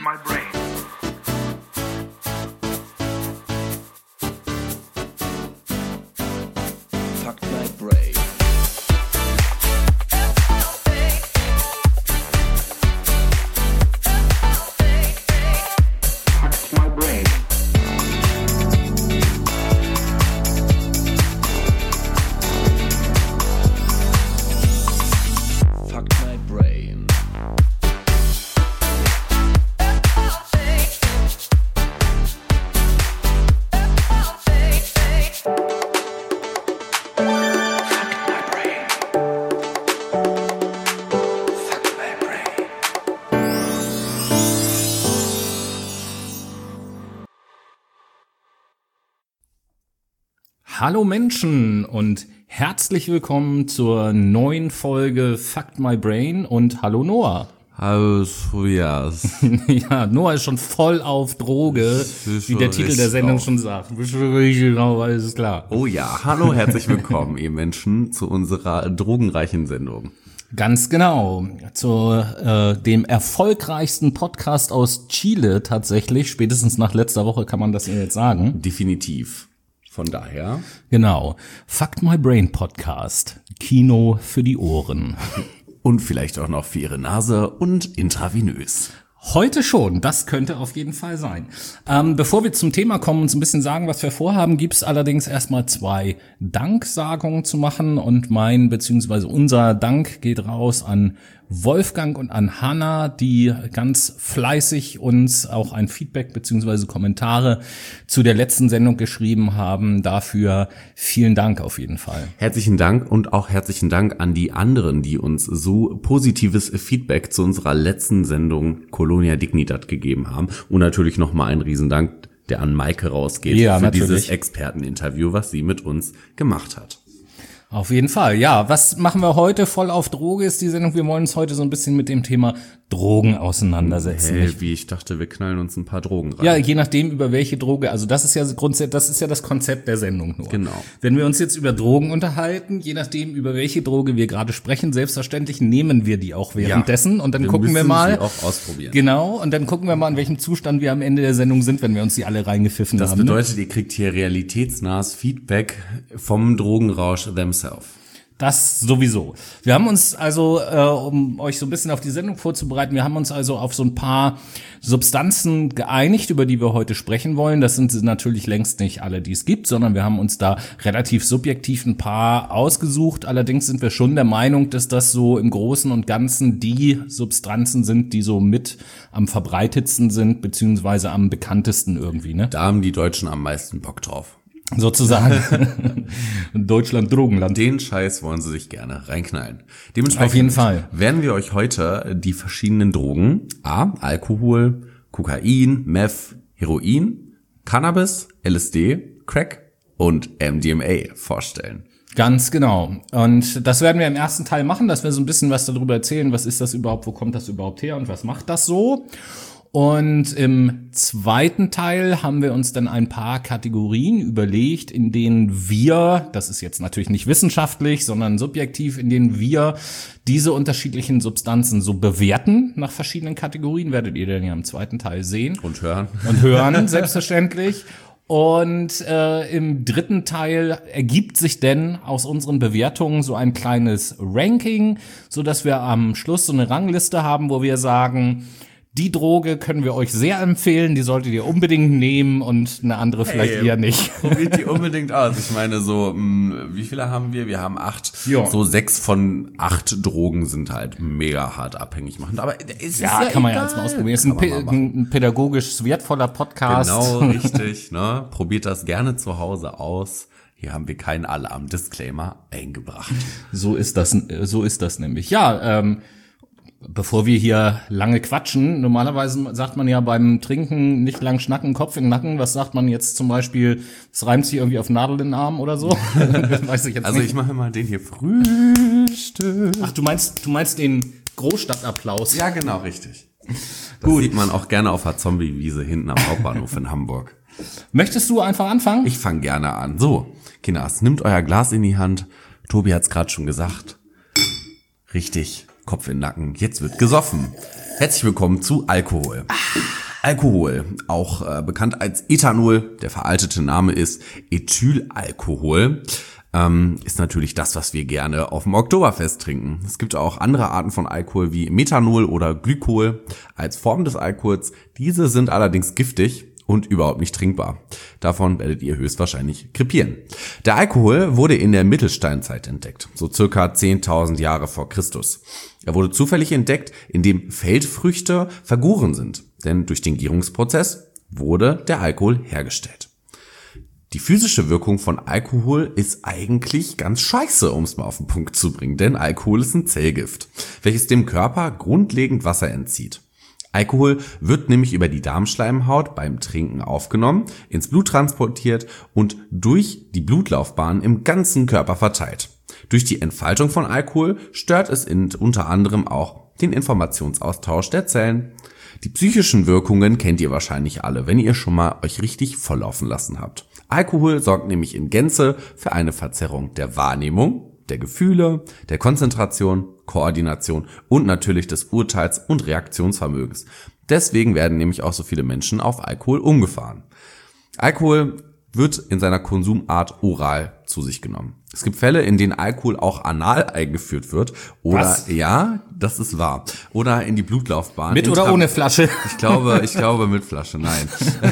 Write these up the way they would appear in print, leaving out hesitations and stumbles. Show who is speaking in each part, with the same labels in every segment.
Speaker 1: my brain.
Speaker 2: Fuck my brain.
Speaker 1: Fuck my brain.
Speaker 2: Fuck my brain.
Speaker 3: Hallo Menschen und herzlich willkommen zur neuen Folge Fuck My Brain und hallo Noah.
Speaker 4: Hallo Tobias.
Speaker 3: Ja, Noah ist schon voll auf Droge, wie der Titel der Sendung schon sagt. Genau, alles klar.
Speaker 4: Oh ja, hallo, herzlich willkommen, ihr Menschen, zu unserer drogenreichen Sendung.
Speaker 3: Ganz genau, zu dem erfolgreichsten Podcast aus Chile tatsächlich, spätestens nach letzter Woche kann man das jetzt sagen.
Speaker 4: Definitiv. Von daher.
Speaker 3: Genau, Fuck My Brain Podcast, Kino für die Ohren.
Speaker 4: Und vielleicht auch noch für ihre Nase und intravenös.
Speaker 3: Heute schon, das könnte auf jeden Fall sein. Bevor wir zum Thema kommen und uns ein bisschen sagen, was wir vorhaben, gibt's allerdings erstmal 2 Danksagungen zu machen und beziehungsweise unser Dank geht raus an Wolfgang und an Hanna, die ganz fleißig uns auch ein Feedback beziehungsweise Kommentare zu der letzten Sendung geschrieben haben. Dafür vielen Dank auf jeden Fall.
Speaker 4: Herzlichen Dank und auch herzlichen Dank an die anderen, die uns so positives Feedback zu unserer letzten Sendung Colonia Dignidad gegeben haben. Und natürlich nochmal ein Riesendank, der an Maike rausgeht für
Speaker 3: natürlich.
Speaker 4: dieses Experteninterview, was sie mit uns gemacht hat.
Speaker 3: Auf jeden Fall, ja. Was machen wir heute? Voll auf Droge ist die Sendung. Wir wollen uns heute so ein bisschen mit dem Thema Drogen auseinandersetzen.
Speaker 4: Hey, wie ich dachte, wir knallen uns ein paar Drogen rein.
Speaker 3: Ja, je nachdem über welche Droge. Also das ist ja das Konzept der Sendung nur.
Speaker 4: Genau.
Speaker 3: Wenn wir uns jetzt über Drogen unterhalten, je nachdem über welche Droge wir gerade sprechen, selbstverständlich nehmen wir die auch währenddessen und dann gucken wir mal.
Speaker 4: Sie auch ausprobieren.
Speaker 3: Genau. Und dann gucken wir mal, in welchem Zustand wir am Ende der Sendung sind, wenn wir uns die alle reingepfiffen haben.
Speaker 4: Das bedeutet, ihr kriegt hier realitätsnahes Feedback vom Drogenrausch themselves.
Speaker 3: Das sowieso. Wir haben uns also, um euch so ein bisschen auf die Sendung vorzubereiten, wir haben uns also auf so ein paar Substanzen geeinigt, über die wir heute sprechen wollen. Das sind natürlich längst nicht alle, die es gibt, sondern wir haben uns da relativ subjektiv ein paar ausgesucht. Allerdings sind wir schon der Meinung, dass das so im Großen und Ganzen die Substanzen sind, die so mit am verbreitetsten sind, beziehungsweise am bekanntesten irgendwie, ne?
Speaker 4: Da haben die Deutschen am meisten Bock drauf.
Speaker 3: Sozusagen. Deutschland Drogenland.
Speaker 4: Den Scheiß wollen sie sich gerne reinknallen. Dementsprechend
Speaker 3: Auf jeden Fall.
Speaker 4: werden wir euch heute die verschiedenen Drogen, Alkohol, Kokain, Meth, Heroin, Cannabis, LSD, Crack und MDMA vorstellen.
Speaker 3: Ganz genau. Und das werden wir im ersten Teil machen, dass wir so ein bisschen was darüber erzählen, was ist das überhaupt, wo kommt das überhaupt her und was macht das so. Und im zweiten Teil haben wir uns dann ein paar Kategorien überlegt, in denen wir, das ist jetzt natürlich nicht wissenschaftlich, sondern subjektiv, in denen wir diese unterschiedlichen Substanzen so bewerten nach verschiedenen Kategorien, werdet ihr dann ja im zweiten Teil sehen.
Speaker 4: Und hören.
Speaker 3: Und hören, selbstverständlich. Und im dritten Teil ergibt sich denn aus unseren Bewertungen so ein kleines Ranking, so dass wir am Schluss so eine Rangliste haben, wo wir sagen, die Droge können wir euch sehr empfehlen, die solltet ihr unbedingt nehmen und eine andere vielleicht eher nicht.
Speaker 4: Probiert die unbedingt aus. Ich meine so, wie viele haben wir? Wir haben 8.
Speaker 3: Ja.
Speaker 4: So 6 von 8 Drogen sind halt mega hart abhängig machend. Aber es ist
Speaker 3: Ja, kann man ja
Speaker 4: egal.
Speaker 3: jetzt mal ausprobieren. Es ist ein pädagogisch wertvoller Podcast.
Speaker 4: Genau, richtig. Ne? Probiert das gerne zu Hause aus. Hier haben wir keinen Alarm-Disclaimer eingebracht.
Speaker 3: So ist das nämlich. Ja, bevor wir hier lange quatschen, normalerweise sagt man ja beim Trinken nicht lang schnacken, Kopf in den Nacken. Was sagt man jetzt zum Beispiel? Es reimt sich irgendwie auf Nadel in den Arm oder so? Weiß ich jetzt
Speaker 4: Also
Speaker 3: nicht.
Speaker 4: ich mache mal den hier Frühstück.
Speaker 3: Ach, du meinst den Großstadtapplaus?
Speaker 4: Ja, genau, richtig. Das sieht man auch gerne auf der Zombie-Wiese hinten am Hauptbahnhof in Hamburg.
Speaker 3: Möchtest du einfach anfangen?
Speaker 4: Ich fange gerne an. So, Kinders, nimmt euer Glas in die Hand. Tobi hat's gerade schon gesagt. Richtig, Kopf in den Nacken. Jetzt wird gesoffen. Herzlich willkommen zu Alkohol. Alkohol, auch bekannt als Ethanol, der veraltete Name ist Ethylalkohol, ist natürlich das, was wir gerne auf dem Oktoberfest trinken. Es gibt auch andere Arten von Alkohol wie Methanol oder Glykol als Form des Alkohols. Diese sind allerdings giftig und überhaupt nicht trinkbar. Davon werdet ihr höchstwahrscheinlich krepieren. Der Alkohol wurde in der Mittelsteinzeit entdeckt, so circa 10.000 Jahre vor Christus. Er wurde zufällig entdeckt, indem Feldfrüchte vergoren sind, denn durch den Gärungsprozess wurde der Alkohol hergestellt. Die physische Wirkung von Alkohol ist eigentlich ganz scheiße, um es mal auf den Punkt zu bringen, denn Alkohol ist ein Zellgift, welches dem Körper grundlegend Wasser entzieht. Alkohol wird nämlich über die Darmschleimhaut beim Trinken aufgenommen, ins Blut transportiert und durch die Blutlaufbahn im ganzen Körper verteilt. Durch die Entfaltung von Alkohol stört es unter anderem auch den Informationsaustausch der Zellen. Die psychischen Wirkungen kennt ihr wahrscheinlich alle, wenn ihr schon mal euch richtig volllaufen lassen habt. Alkohol sorgt nämlich in Gänze für eine Verzerrung der Wahrnehmung, der Gefühle, der Konzentration, Koordination und natürlich des Urteils- und Reaktionsvermögens. Deswegen werden nämlich auch so viele Menschen auf Alkohol umgefahren. Alkohol wird in seiner Konsumart oral zu sich genommen. Es gibt Fälle, in denen Alkohol auch anal eingeführt wird. Oder,
Speaker 3: was?
Speaker 4: Ja, das ist wahr. Oder in die Blutlaufbahn.
Speaker 3: Mit oder ohne Flasche?
Speaker 4: Ich glaube mit Flasche, nein.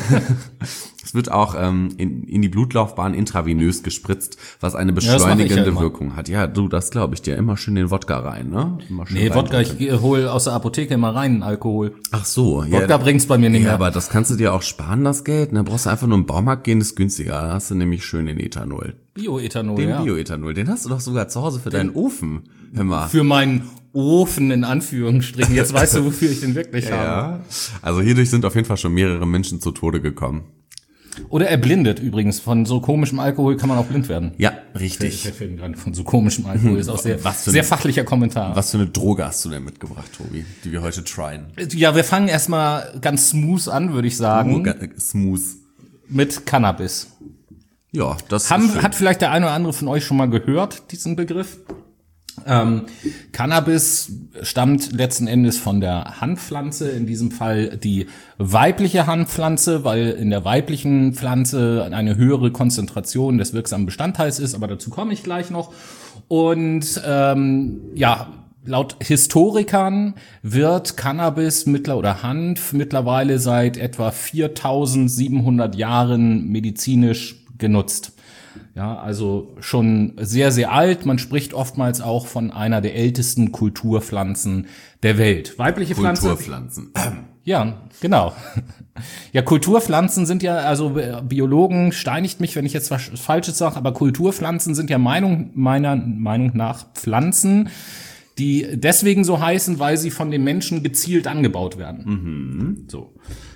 Speaker 4: Es wird auch in die Blutlaufbahn intravenös gespritzt, was eine beschleunigende Wirkung hat. Ja, du, das glaube ich dir. Immer schön den Wodka rein, ne?
Speaker 3: Nee, Wodka, ich hole aus der Apotheke immer rein Alkohol.
Speaker 4: Ach so.
Speaker 3: Wodka
Speaker 4: ja,
Speaker 3: bringt's bei mir nicht mehr.
Speaker 4: Ja, aber das kannst du dir auch sparen, das Geld. Da brauchst du einfach nur im Baumarkt gehen, das ist günstiger. Da hast du nämlich schön den Ethanol.
Speaker 3: Bioethanol,
Speaker 4: Den
Speaker 3: ja.
Speaker 4: Bioethanol, den hast du doch sogar zu Hause für deinen Ofen. Hör mal.
Speaker 3: Für meinen Ofen in Anführungsstrichen. Jetzt weißt du, wofür ich den wirklich habe.
Speaker 4: Ja, also hierdurch sind auf jeden Fall schon mehrere Menschen zu Tode gekommen.
Speaker 3: Oder erblindet übrigens. Von so komischem Alkohol kann man auch blind werden.
Speaker 4: Ja, richtig.
Speaker 3: Der Film gerade von so komischem Alkohol ist auch sehr fachlicher Kommentar.
Speaker 4: Was für eine Droge hast du denn mitgebracht, Tobi, die wir heute tryen?
Speaker 3: Ja, wir fangen erstmal ganz smooth an, würde ich sagen.
Speaker 4: Smooth.
Speaker 3: Mit Cannabis.
Speaker 4: Ja, das ist schön.
Speaker 3: Hat vielleicht der eine oder andere von euch schon mal gehört, diesen Begriff? Cannabis stammt letzten Endes von der Hanfpflanze, in diesem Fall die weibliche Hanfpflanze, weil in der weiblichen Pflanze eine höhere Konzentration des wirksamen Bestandteils ist, aber dazu komme ich gleich noch. Und laut Historikern wird Cannabis oder Hanf mittlerweile seit etwa 4.700 Jahren medizinisch genutzt. Ja, also schon sehr, sehr alt. Man spricht oftmals auch von einer der ältesten Kulturpflanzen der Welt. Weibliche Pflanze.
Speaker 4: Kulturpflanzen.
Speaker 3: Ja, genau. Ja, Kulturpflanzen sind ja, also Biologen steinigt mich, wenn ich jetzt was Falsches sage, aber Kulturpflanzen sind ja meiner Meinung nach Pflanzen, die deswegen so heißen, weil sie von den Menschen gezielt angebaut werden. Mhm. So.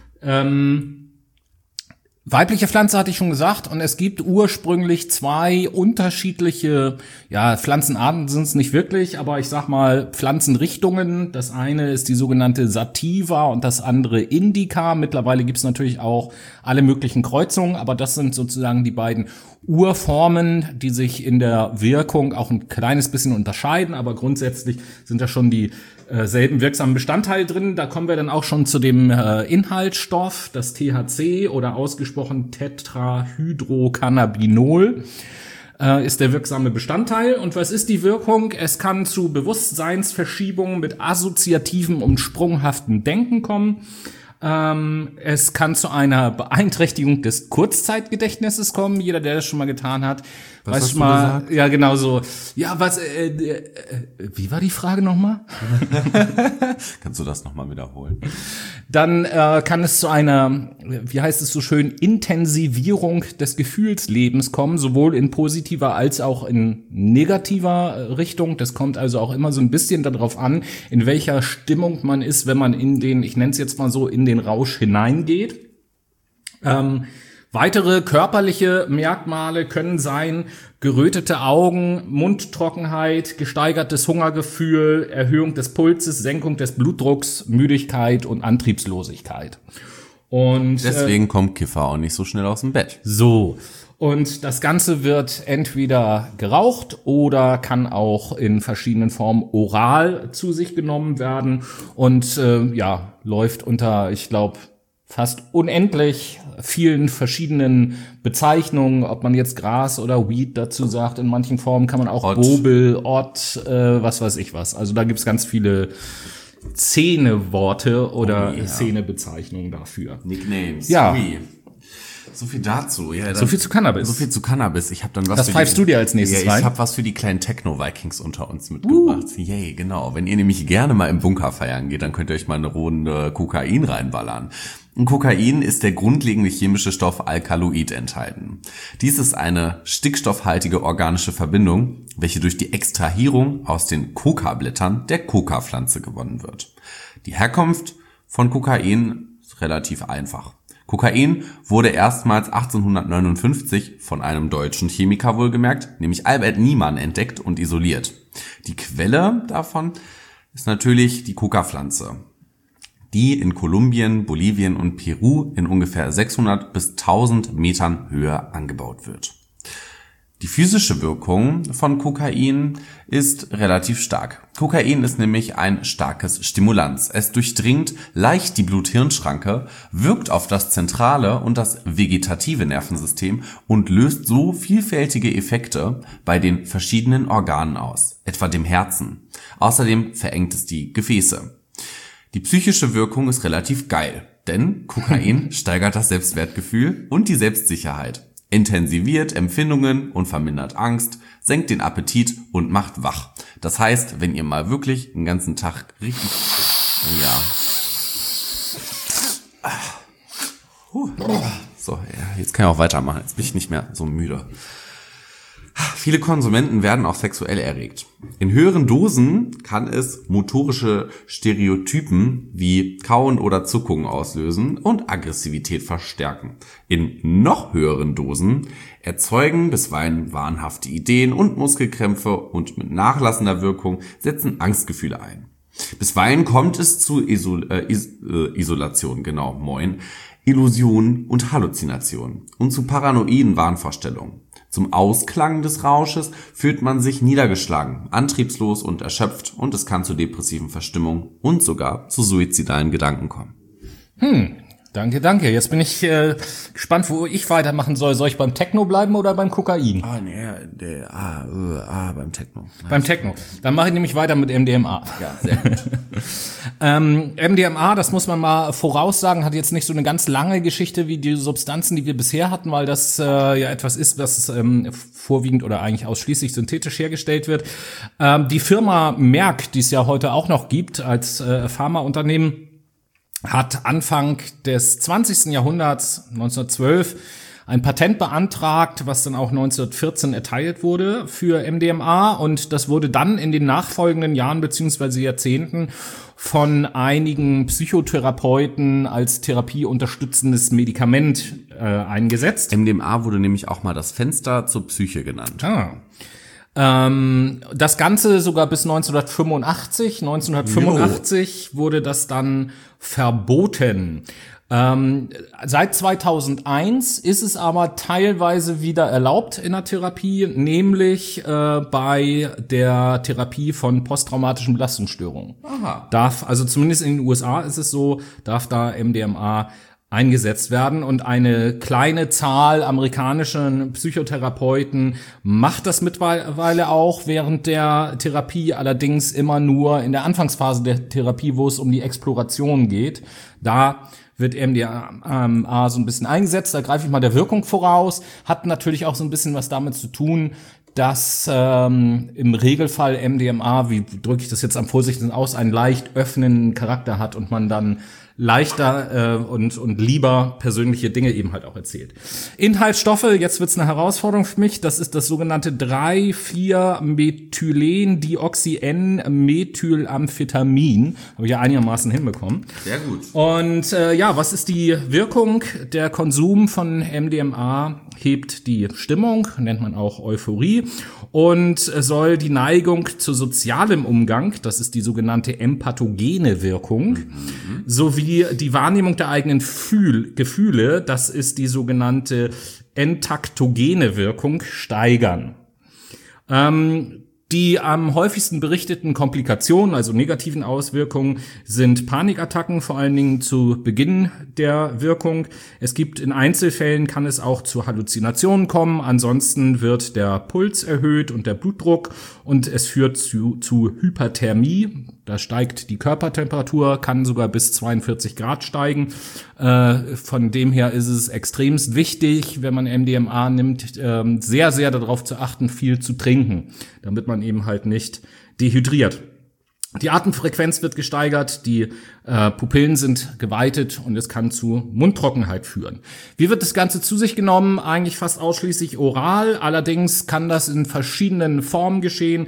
Speaker 3: Weibliche Pflanze hatte ich schon gesagt, und es gibt ursprünglich zwei unterschiedliche, Pflanzenarten sind es nicht wirklich, aber ich sag mal Pflanzenrichtungen. Das eine ist die sogenannte Sativa und das andere Indica. Mittlerweile gibt es natürlich auch alle möglichen Kreuzungen, aber das sind sozusagen die beiden Urformen, die sich in der Wirkung auch ein kleines bisschen unterscheiden, aber grundsätzlich sind da schon die selben wirksamen Bestandteile drin. Da kommen wir dann auch schon zu dem Inhaltsstoff, das THC oder ausgesprochen Tetrahydrocannabinol ist der wirksame Bestandteil. Und was ist die Wirkung? Es kann zu Bewusstseinsverschiebungen mit assoziativem und sprunghaftem Denken kommen. Es kann zu einer Beeinträchtigung des Kurzzeitgedächtnisses kommen. Jeder, der das schon mal getan hat,
Speaker 4: was
Speaker 3: weiß schon mal. Ja, genau so. Ja, wie war die Frage nochmal?
Speaker 4: Kannst du das nochmal wiederholen?
Speaker 3: Dann kann es zu einer, wie heißt es so schön, Intensivierung des Gefühlslebens kommen, sowohl in positiver als auch in negativer Richtung. Das kommt also auch immer so ein bisschen darauf an, in welcher Stimmung man ist, wenn man ich nenne es jetzt mal so, in den Rausch hineingeht. Weitere körperliche Merkmale können sein gerötete Augen, Mundtrockenheit, gesteigertes Hungergefühl, Erhöhung des Pulses, Senkung des Blutdrucks, Müdigkeit und Antriebslosigkeit. Und
Speaker 4: deswegen kommt Kiffer auch nicht so schnell aus dem Bett.
Speaker 3: So. Und das Ganze wird entweder geraucht oder kann auch in verschiedenen Formen oral zu sich genommen werden und läuft unter, ich glaube, fast unendlich vielen verschiedenen Bezeichnungen, ob man jetzt Gras oder Weed dazu sagt. In manchen Formen kann man auch
Speaker 4: Ott.
Speaker 3: Bobel, Ott, was weiß ich was. Also da gibt's ganz viele Szeneworte oder Szenebezeichnungen dafür.
Speaker 4: Nicknames.
Speaker 3: Ja.
Speaker 4: Ui. So viel dazu. Ja,
Speaker 3: So viel zu Cannabis.
Speaker 4: So viel zu Cannabis. Ich habe dann was.
Speaker 3: Das pfeifst du dir als nächstes
Speaker 4: Ja,
Speaker 3: rein?
Speaker 4: ich habe was für die kleinen Techno-Vikings unter uns mitgebracht. Yay, genau. Wenn ihr nämlich gerne mal im Bunker feiern geht, dann könnt ihr euch mal eine Runde Kokain reinballern. In Kokain ist der grundlegende chemische Stoff Alkaloid enthalten. Dies ist eine stickstoffhaltige organische Verbindung, welche durch die Extrahierung aus den Coca-Blättern der Coca-Pflanze gewonnen wird. Die Herkunft von Kokain ist relativ einfach. Kokain wurde erstmals 1859 von einem deutschen Chemiker wohlgemerkt, nämlich Albert Niemann, entdeckt und isoliert. Die Quelle davon ist natürlich die Coca-Pflanze, die in Kolumbien, Bolivien und Peru in ungefähr 600 bis 1000 Metern Höhe angebaut wird. Die physische Wirkung von Kokain ist relativ stark. Kokain ist nämlich ein starkes Stimulanz. Es durchdringt leicht die Blut-Hirn-Schranke, wirkt auf das zentrale und das vegetative Nervensystem und löst so vielfältige Effekte bei den verschiedenen Organen aus, etwa dem Herzen. Außerdem verengt es die Gefäße. Die psychische Wirkung ist relativ geil, denn Kokain steigert das Selbstwertgefühl und die Selbstsicherheit, intensiviert Empfindungen und vermindert Angst, senkt den Appetit und macht wach. Das heißt, wenn ihr mal wirklich den ganzen Tag richtig... So, jetzt kann ich auch weitermachen. Jetzt bin ich nicht mehr so müde. Viele Konsumenten werden auch sexuell erregt. In höheren Dosen kann es motorische Stereotypen wie Kauen oder Zuckungen auslösen und Aggressivität verstärken. In noch höheren Dosen erzeugen bisweilen wahnhafte Ideen und Muskelkrämpfe und mit nachlassender Wirkung setzen Angstgefühle ein. Bisweilen kommt es zu Isolation, Illusionen und Halluzinationen und zu paranoiden Wahnvorstellungen. Zum Ausklang des Rausches fühlt man sich niedergeschlagen, antriebslos und erschöpft und es kann zu depressiven Verstimmungen und sogar zu suizidalen Gedanken kommen.
Speaker 3: Danke. Jetzt bin ich gespannt, wo ich weitermachen soll. Soll ich beim Techno bleiben oder beim Kokain?
Speaker 4: Beim Techno.
Speaker 3: Beim Techno. Dann mache ich nämlich weiter mit MDMA.
Speaker 4: Ja, sehr gut.
Speaker 3: MDMA, das muss man mal voraussagen, hat jetzt nicht so eine ganz lange Geschichte wie die Substanzen, die wir bisher hatten, weil das etwas ist, was vorwiegend oder eigentlich ausschließlich synthetisch hergestellt wird. Die Firma Merck, die es ja heute auch noch gibt als Pharmaunternehmen, hat Anfang des 20. Jahrhunderts, 1912, ein Patent beantragt, was dann auch 1914 erteilt wurde für MDMA. Und das wurde dann in den nachfolgenden Jahren bzw. Jahrzehnten von einigen Psychotherapeuten als therapieunterstützendes Medikament eingesetzt.
Speaker 4: MDMA wurde nämlich auch mal das Fenster zur Psyche genannt.
Speaker 3: Das Ganze sogar bis 1985. 1985 wurde das dann verboten. Seit 2001 ist es aber teilweise wieder erlaubt in der Therapie, nämlich bei der Therapie von posttraumatischen Belastungsstörungen. Also zumindest in den USA ist es so, darf da MDMA eingesetzt werden und eine kleine Zahl amerikanischen Psychotherapeuten macht das mittlerweile auch während der Therapie, allerdings immer nur in der Anfangsphase der Therapie, wo es um die Exploration geht. Da wird MDMA so ein bisschen eingesetzt, da greife ich mal der Wirkung voraus, hat natürlich auch so ein bisschen was damit zu tun, dass im Regelfall MDMA, wie drücke ich das jetzt am vorsichtigsten aus, einen leicht öffnenden Charakter hat und man dann leichter und lieber persönliche Dinge eben halt auch erzählt. Inhaltsstoffe, jetzt wird's eine Herausforderung für mich, das ist das sogenannte 3,4-Methylen-Methylamphetamin. Habe ich ja einigermaßen hinbekommen.
Speaker 4: Sehr gut.
Speaker 3: Und was ist die Wirkung? Der Konsum von MDMA hebt die Stimmung, nennt man auch Euphorie, und soll die Neigung zu sozialem Umgang, das ist die sogenannte empathogene Wirkung, sowie die Wahrnehmung der eigenen Gefühle, das ist die sogenannte entaktogene Wirkung steigern. Die am häufigsten berichteten Komplikationen, also negativen Auswirkungen, sind Panikattacken, vor allen Dingen zu Beginn der Wirkung. Es gibt in Einzelfällen kann es auch zu Halluzinationen kommen. Ansonsten wird der Puls erhöht und der Blutdruck und es führt zu Hyperthermie. Da steigt die Körpertemperatur, kann sogar bis 42 Grad steigen. Von dem her ist es extremst wichtig, wenn man MDMA nimmt, sehr, sehr darauf zu achten, viel zu trinken, damit man eben halt nicht dehydriert. Die Atemfrequenz wird gesteigert, die Pupillen sind geweitet und es kann zu Mundtrockenheit führen. Wie wird das Ganze zu sich genommen? Eigentlich fast ausschließlich oral. Allerdings kann das in verschiedenen Formen geschehen.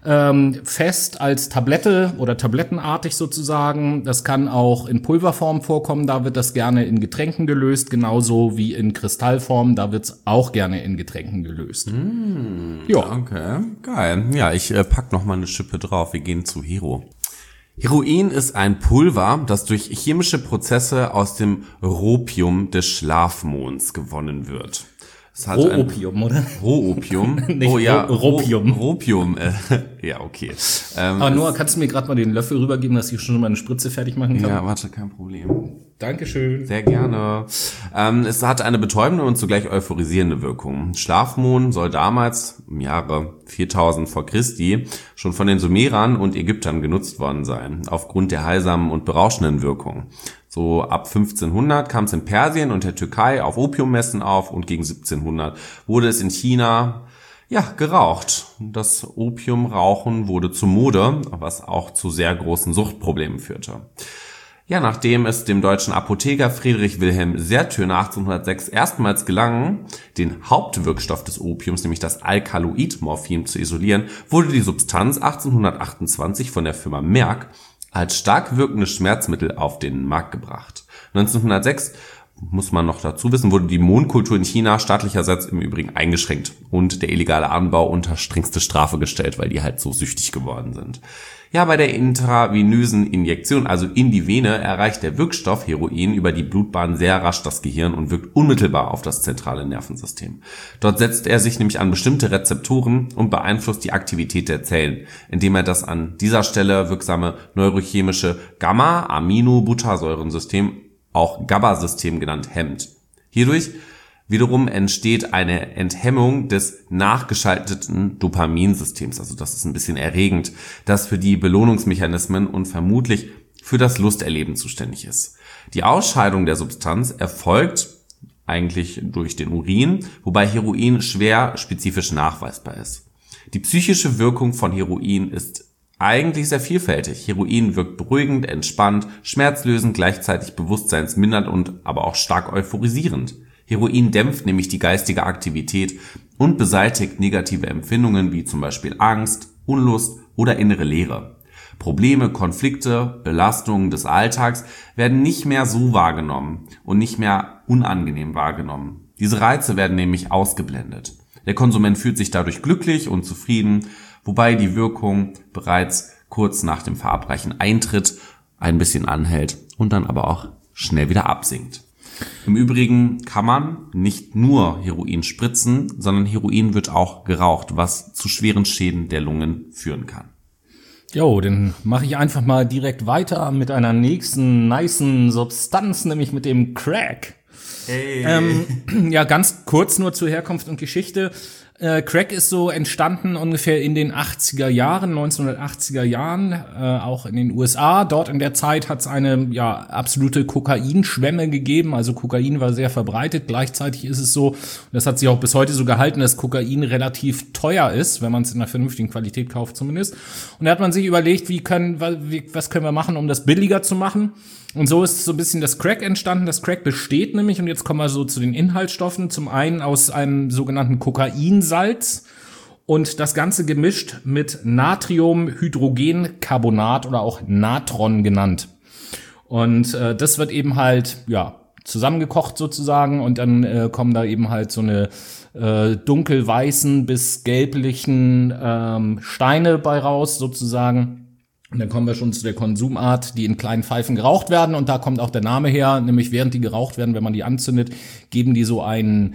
Speaker 3: Fest als Tablette oder tablettenartig sozusagen. Das kann auch in Pulverform vorkommen. Da wird das gerne in Getränken gelöst. Genauso wie in Kristallform. Da wird es auch gerne in Getränken gelöst.
Speaker 4: Ja. Okay, geil. Ja, ich pack noch mal eine Schippe drauf. Wir gehen zu Hero. Heroin ist ein Pulver, das durch chemische Prozesse aus dem Rohpium des Schlafmonds gewonnen wird.
Speaker 3: Rohopium, oder?
Speaker 4: Rohopium?
Speaker 3: Nicht Ropium.
Speaker 4: Ropium, ja, okay.
Speaker 3: Aber Noah, kannst du mir gerade mal den Löffel rübergeben, dass ich schon mal eine Spritze fertig machen kann?
Speaker 4: Ja, warte, kein Problem.
Speaker 3: Dankeschön.
Speaker 4: Sehr gerne. Es hat eine betäubende und zugleich euphorisierende Wirkung. Schlafmond soll damals, im Jahre 4000 vor Christi, schon von den Sumerern und Ägyptern genutzt worden sein, aufgrund der heilsamen und berauschenden Wirkung. So ab 1500 kam es in Persien und der Türkei auf Opiummessen auf und gegen 1700 wurde es in China geraucht. Das Opiumrauchen wurde zur Mode, was auch zu sehr großen Suchtproblemen führte. Ja, nachdem es dem deutschen Apotheker Friedrich Wilhelm Sertürner 1806 erstmals gelang, den Hauptwirkstoff des Opiums, nämlich das Alkaloid-Morphin, zu isolieren, wurde die Substanz 1828 von der Firma Merck als stark wirkendes Schmerzmittel auf den Markt gebracht. 1906, muss man noch dazu wissen, wurde die Mohnkultur in China staatlicherseits im Übrigen eingeschränkt und der illegale Anbau unter strengste Strafe gestellt, weil die halt so süchtig geworden sind. Ja, bei der intravenösen Injektion, also in die Vene, erreicht der Wirkstoff Heroin über die Blutbahn sehr rasch das Gehirn und wirkt unmittelbar auf das zentrale Nervensystem. Dort setzt er sich nämlich an bestimmte Rezeptoren und beeinflusst die Aktivität der Zellen, indem er das an dieser Stelle wirksame neurochemische Gamma-Aminobuttersäurensystem, auch GABA-System genannt, hemmt. Hierdurch wiederum entsteht eine Enthemmung des nachgeschalteten Dopaminsystems, also das ist ein bisschen erregend, das für die Belohnungsmechanismen und vermutlich für das Lusterleben zuständig ist. Die Ausscheidung der Substanz erfolgt eigentlich durch den Urin, wobei Heroin schwer spezifisch nachweisbar ist. Die psychische Wirkung von Heroin ist eigentlich sehr vielfältig. Heroin wirkt beruhigend, entspannt, schmerzlösend, gleichzeitig bewusstseinsmindernd und aber auch stark euphorisierend. Heroin dämpft nämlich die geistige Aktivität und beseitigt negative Empfindungen wie zum Beispiel Angst, Unlust oder innere Leere. Probleme, Konflikte, Belastungen des Alltags werden nicht mehr so wahrgenommen und nicht mehr unangenehm wahrgenommen. Diese Reize werden nämlich ausgeblendet. Der Konsument fühlt sich dadurch glücklich und zufrieden, wobei die Wirkung bereits kurz nach dem Verabreichen eintritt, ein bisschen anhält und dann aber auch schnell wieder absinkt. Im Übrigen kann man nicht nur Heroin spritzen, sondern Heroin wird auch geraucht, was zu schweren Schäden der Lungen führen kann.
Speaker 3: Jo, dann mache ich einfach mal direkt weiter mit einer nächsten nicen Substanz, nämlich mit dem Crack.
Speaker 4: Hey.
Speaker 3: Ja, ganz kurz nur zur Herkunft und Geschichte. Crack ist so entstanden ungefähr in den 1980er Jahren, auch in den USA. Dort in der Zeit hat es eine absolute Kokainschwemme gegeben. Also Kokain war sehr verbreitet. Gleichzeitig ist es so, und das hat sich auch bis heute so gehalten, dass Kokain relativ teuer ist, wenn man es in einer vernünftigen Qualität kauft zumindest. Und da hat man sich überlegt, was können wir machen, um das billiger zu machen. Und so ist so ein bisschen das Crack entstanden. Das Crack besteht nämlich, und jetzt kommen wir so zu den Inhaltsstoffen, zum einen aus einem sogenannten Kokainsalz und das Ganze gemischt mit Natriumhydrogencarbonat oder auch Natron genannt. Und das wird eben halt, zusammengekocht sozusagen und dann kommen da eben halt so eine dunkelweißen bis gelblichen Steine bei raus sozusagen. Und dann kommen wir schon zu der Konsumart, die in kleinen Pfeifen geraucht werden. Und da kommt auch der Name her, nämlich während die geraucht werden, wenn man die anzündet, geben die so einen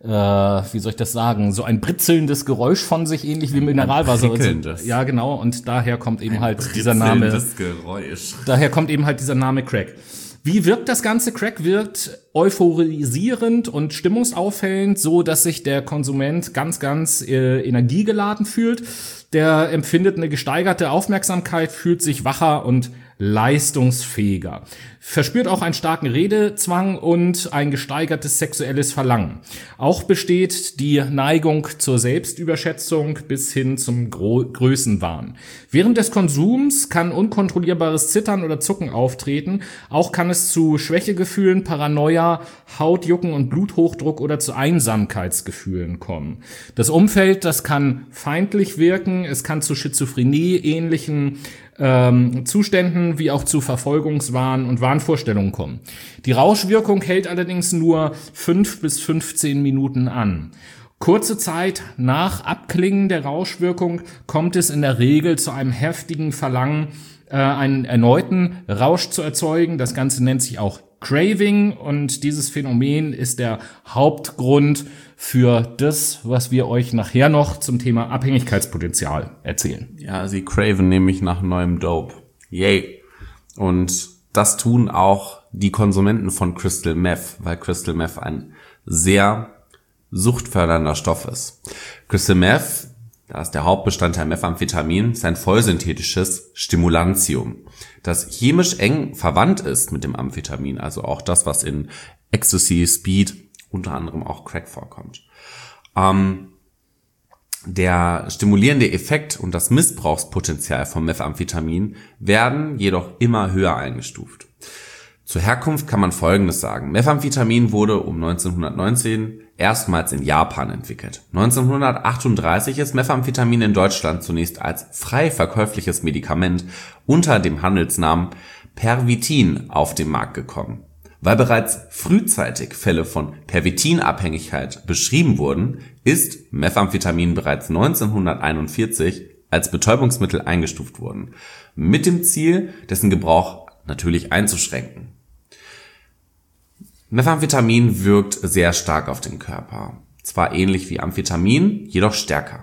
Speaker 3: wie soll ich das sagen, so ein britzelndes Geräusch von sich, ähnlich wie Mineralwasser.
Speaker 4: prickelndes.
Speaker 3: Ja, genau, und daher kommt eben halt dieser Name.
Speaker 4: Geräusch.
Speaker 3: Daher kommt eben halt dieser Name Crack. Wie wirkt das Ganze? Crack wirkt euphorisierend und stimmungsaufhellend, so dass sich der Konsument ganz energiegeladen fühlt. Der empfindet eine gesteigerte Aufmerksamkeit, fühlt sich wacher und leistungsfähiger. Verspürt auch einen starken Redezwang und ein gesteigertes sexuelles Verlangen. Auch besteht die Neigung zur Selbstüberschätzung bis hin zum Größenwahn. Während des Konsums kann unkontrollierbares Zittern oder Zucken auftreten. Auch kann es zu Schwächegefühlen, Paranoia, Hautjucken und Bluthochdruck oder zu Einsamkeitsgefühlen kommen. Das Umfeld, das kann feindlich wirken. Es kann zu Schizophrenie ähnlichen Zuständen wie auch zu Verfolgungswahn und Wahnvorstellungen kommen. Die Rauschwirkung hält allerdings nur 5 bis 15 Minuten an. Kurze Zeit nach Abklingen der Rauschwirkung kommt es in der Regel zu einem heftigen Verlangen, einen erneuten Rausch zu erzeugen. Das Ganze nennt sich auch Craving und dieses Phänomen ist der Hauptgrund für das, was wir euch nachher noch zum Thema Abhängigkeitspotenzial erzählen.
Speaker 4: Ja, sie craven nämlich nach neuem Dope. Yay. Und das tun auch die Konsumenten von Crystal Meth, weil Crystal Meth ein sehr suchtfördernder Stoff ist. Crystal Meth, da ist der Hauptbestandteil Methamphetamin, ist ein vollsynthetisches Stimulantium, das chemisch eng verwandt ist mit dem Amphetamin, also auch das, was in Ecstasy, Speed, unter anderem auch Crack vorkommt. Der stimulierende Effekt und das Missbrauchspotenzial von Methamphetamin werden jedoch immer höher eingestuft. Zur Herkunft kann man Folgendes sagen. Methamphetamin wurde um 1919 erstmals in Japan entwickelt. 1938 ist Methamphetamin in Deutschland zunächst als frei verkäufliches Medikament unter dem Handelsnamen Pervitin auf den Markt gekommen. Weil bereits frühzeitig Fälle von Pervitinabhängigkeit beschrieben wurden, ist Methamphetamin bereits 1941 als Betäubungsmittel eingestuft worden, mit dem Ziel, dessen Gebrauch natürlich einzuschränken. Methamphetamin wirkt sehr stark auf den Körper, zwar ähnlich wie Amphetamin, jedoch stärker.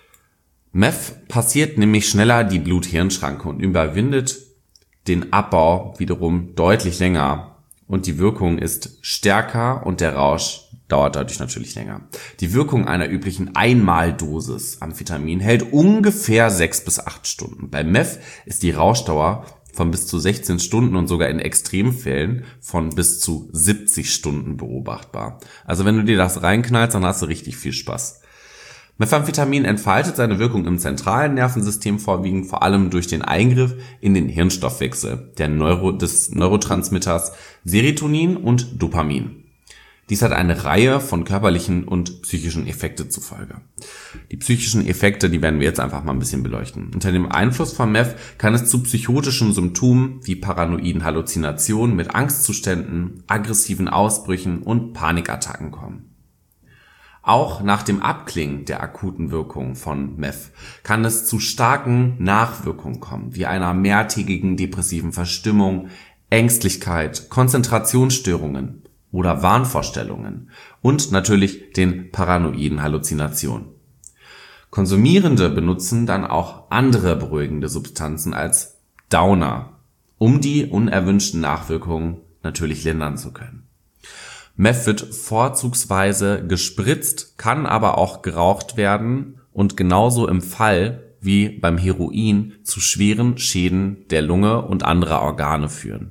Speaker 4: Meth passiert nämlich schneller die Blut-Hirn-Schranke und überwindet den Abbau wiederum deutlich länger. Und die Wirkung ist stärker und der Rausch dauert dadurch natürlich länger. Die Wirkung einer üblichen Einmaldosis Amphetamin hält ungefähr 6 bis 8 Stunden. Bei Meth ist die Rauschdauer von bis zu 16 Stunden und sogar in Extremfällen von bis zu 70 Stunden beobachtbar. Also wenn du dir das reinknallst, dann hast du richtig viel Spaß. Methamphetamin entfaltet seine Wirkung im zentralen Nervensystem vorwiegend vor allem durch den Eingriff in den Hirnstoffwechsel des Neurotransmitters Serotonin und Dopamin. Dies hat eine Reihe von körperlichen und psychischen Effekte zur Folge. Die psychischen Effekte, die werden wir jetzt einfach mal ein bisschen beleuchten. Unter dem Einfluss von Meth kann es zu psychotischen Symptomen wie paranoiden Halluzinationen mit Angstzuständen, aggressiven Ausbrüchen und Panikattacken kommen. Auch nach dem Abklingen der akuten Wirkung von Meth kann es zu starken Nachwirkungen kommen, wie einer mehrtägigen depressiven Verstimmung, Ängstlichkeit, Konzentrationsstörungen oder Wahnvorstellungen und natürlich den paranoiden Halluzinationen. Konsumierende benutzen dann auch andere beruhigende Substanzen als Downer, um die unerwünschten Nachwirkungen natürlich lindern zu können. Meth wird vorzugsweise gespritzt, kann aber auch geraucht werden und genauso im Fall wie beim Heroin zu schweren Schäden der Lunge und anderer Organe führen.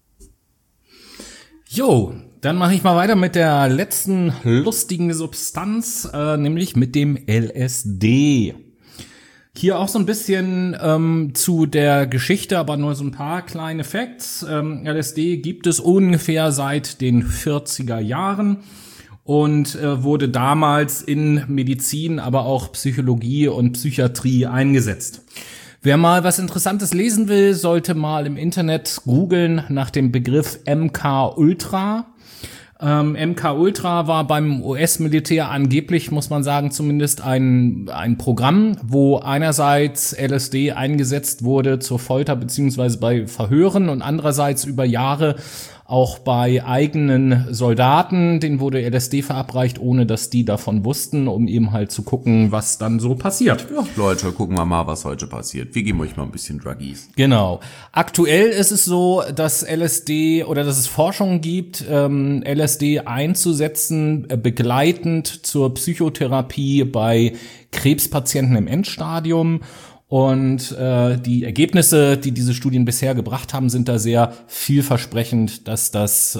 Speaker 3: Jo, dann mache ich mal weiter mit der letzten lustigen Substanz, nämlich mit dem LSD. Hier auch so ein bisschen zu der Geschichte, aber nur so ein paar kleine Facts. LSD gibt es ungefähr seit den 40er Jahren und wurde damals in Medizin, aber auch Psychologie und Psychiatrie eingesetzt. Wer mal was Interessantes lesen will, sollte mal im Internet googeln nach dem Begriff MK-Ultra. MK-Ultra war beim US-Militär angeblich, muss man sagen, zumindest ein Programm, wo einerseits LSD eingesetzt wurde zur Folter beziehungsweise bei Verhören und andererseits über Jahre Auch bei eigenen Soldaten, denen wurde LSD verabreicht, ohne dass die davon wussten, um eben halt zu gucken, was dann so passiert.
Speaker 4: Ja, Leute, gucken wir mal, was heute passiert. Wir geben euch mal ein bisschen Druggies.
Speaker 3: Genau. Aktuell ist es so, dass LSD oder dass es Forschung gibt, LSD einzusetzen, begleitend zur Psychotherapie bei Krebspatienten im Endstadium. Und die Ergebnisse, die diese Studien bisher gebracht haben, sind da sehr vielversprechend, dass das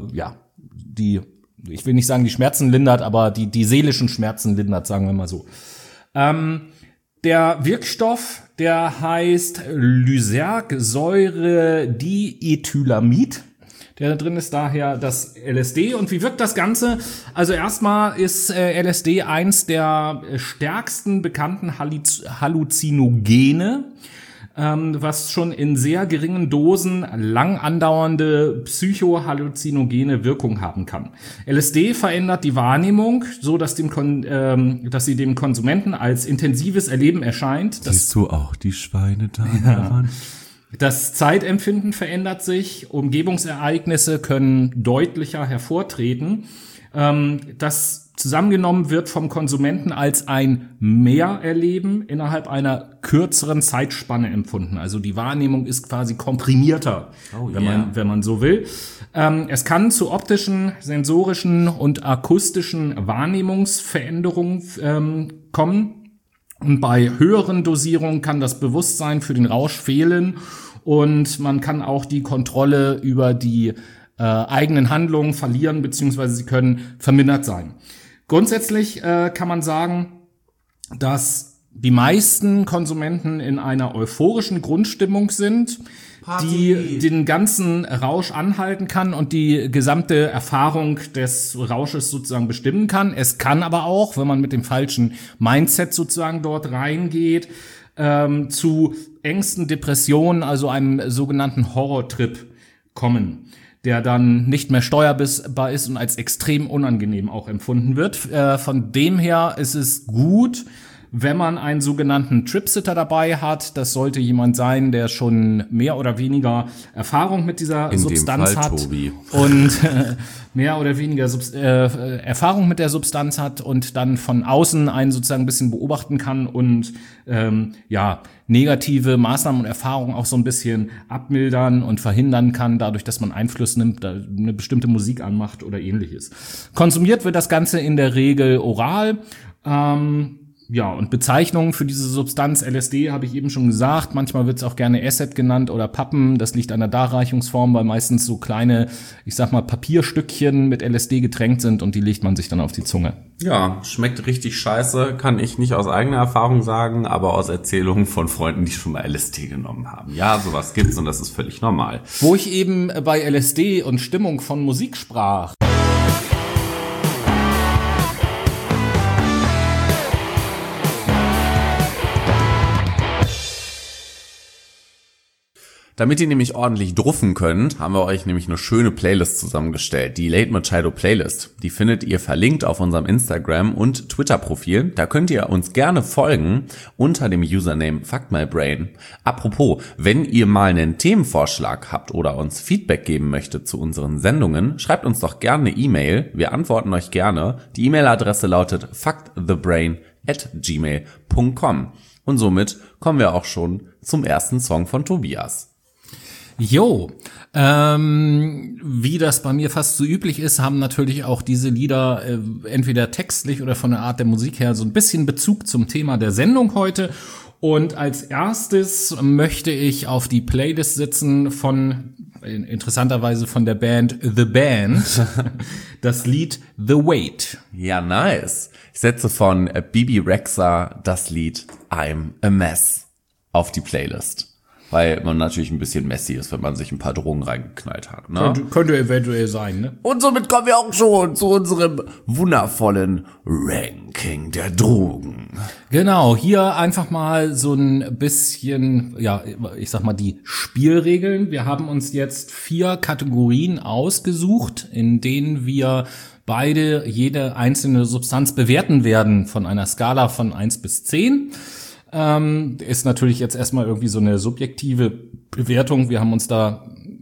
Speaker 3: ich will nicht sagen, die Schmerzen lindert, aber die seelischen Schmerzen lindert, sagen wir mal so. Der Wirkstoff, der heißt Lysergsäure-Diethylamid. Der da drin ist daher das LSD. Und wie wirkt das Ganze? Also erstmal ist LSD eins der stärksten bekannten Halluzinogene, was schon in sehr geringen Dosen lang andauernde psychohalluzinogene Wirkung haben kann. LSD verändert die Wahrnehmung, so dass dass sie dem Konsumenten als intensives Erleben erscheint.
Speaker 4: Siehst du auch die Schweine da? Ja.
Speaker 3: Das Zeitempfinden verändert sich, Umgebungsereignisse können deutlicher hervortreten. Das zusammengenommen wird vom Konsumenten als ein Mehrerleben innerhalb einer kürzeren Zeitspanne empfunden. Also die Wahrnehmung ist quasi komprimierter, wenn man so will. Es kann zu optischen, sensorischen und akustischen Wahrnehmungsveränderungen kommen. Und bei höheren Dosierungen kann das Bewusstsein für den Rausch fehlen und man kann auch die Kontrolle über die eigenen Handlungen verlieren, beziehungsweise sie können vermindert sein. Grundsätzlich kann man sagen, dass die meisten Konsumenten in einer euphorischen Grundstimmung sind, die den ganzen Rausch anhalten kann und die gesamte Erfahrung des Rausches sozusagen bestimmen kann. Es kann aber auch, wenn man mit dem falschen Mindset sozusagen dort reingeht, zu Ängsten, Depressionen, also einem sogenannten Horrortrip kommen, der dann nicht mehr steuerbar ist und als extrem unangenehm auch empfunden wird. Von dem her ist es gut, wenn man einen sogenannten Tripsitter dabei hat. Das sollte jemand sein, der schon mehr oder weniger Erfahrung mit dieser Substanz hat.
Speaker 4: Tobi.
Speaker 3: Und mehr oder weniger Erfahrung mit der Substanz hat und dann von außen einen sozusagen ein bisschen beobachten kann und negative Maßnahmen und Erfahrungen auch so ein bisschen abmildern und verhindern kann, dadurch, dass man Einfluss nimmt, eine bestimmte Musik anmacht oder ähnliches. Konsumiert wird das Ganze in der Regel oral. Und Bezeichnungen für diese Substanz LSD habe ich eben schon gesagt. Manchmal wird es auch gerne Acid genannt oder Pappen. Das liegt an der Darreichungsform, weil meistens so kleine, ich sag mal, Papierstückchen mit LSD getränkt sind und die legt man sich dann auf die Zunge.
Speaker 4: Ja, schmeckt richtig scheiße, kann ich nicht aus eigener Erfahrung sagen, aber aus Erzählungen von Freunden, die schon mal LSD genommen haben. Ja, sowas gibt's und das ist völlig normal.
Speaker 3: Wo ich eben bei LSD und Stimmung von Musik sprach.
Speaker 4: Damit ihr nämlich ordentlich druffen könnt, haben wir euch nämlich eine schöne Playlist zusammengestellt, die Late Machado Playlist. Die findet ihr verlinkt auf unserem Instagram- und Twitter-Profil. Da könnt ihr uns gerne folgen unter dem Username FuckMyBrain. Apropos, wenn ihr mal einen Themenvorschlag habt oder uns Feedback geben möchtet zu unseren Sendungen, schreibt uns doch gerne eine E-Mail. Wir antworten euch gerne. Die E-Mail-Adresse lautet fuckthebrain@gmail.com. Und somit kommen wir auch schon zum ersten Song von Tobias.
Speaker 3: Jo, wie das bei mir fast so üblich ist, haben natürlich auch diese Lieder entweder textlich oder von der Art der Musik her so ein bisschen Bezug zum Thema der Sendung heute. Und als erstes möchte ich auf die Playlist setzen interessanterweise von der Band The Band, das Lied The Wait.
Speaker 4: Ja, nice. Ich setze von Bibi Rexha das Lied I'm a Mess auf die Playlist. Weil man natürlich ein bisschen messy ist, wenn man sich ein paar Drogen reingeknallt hat. Ne?
Speaker 3: Könnte eventuell sein, ne?
Speaker 4: Und somit kommen wir auch schon zu unserem wundervollen Ranking der Drogen.
Speaker 3: Genau, hier einfach mal so ein bisschen, ich sag mal die Spielregeln. Wir haben uns jetzt 4 Kategorien ausgesucht, in denen wir beide jede einzelne Substanz bewerten werden von einer Skala von 1 bis 10. Ist natürlich jetzt erstmal irgendwie so eine subjektive Bewertung. Wir haben uns da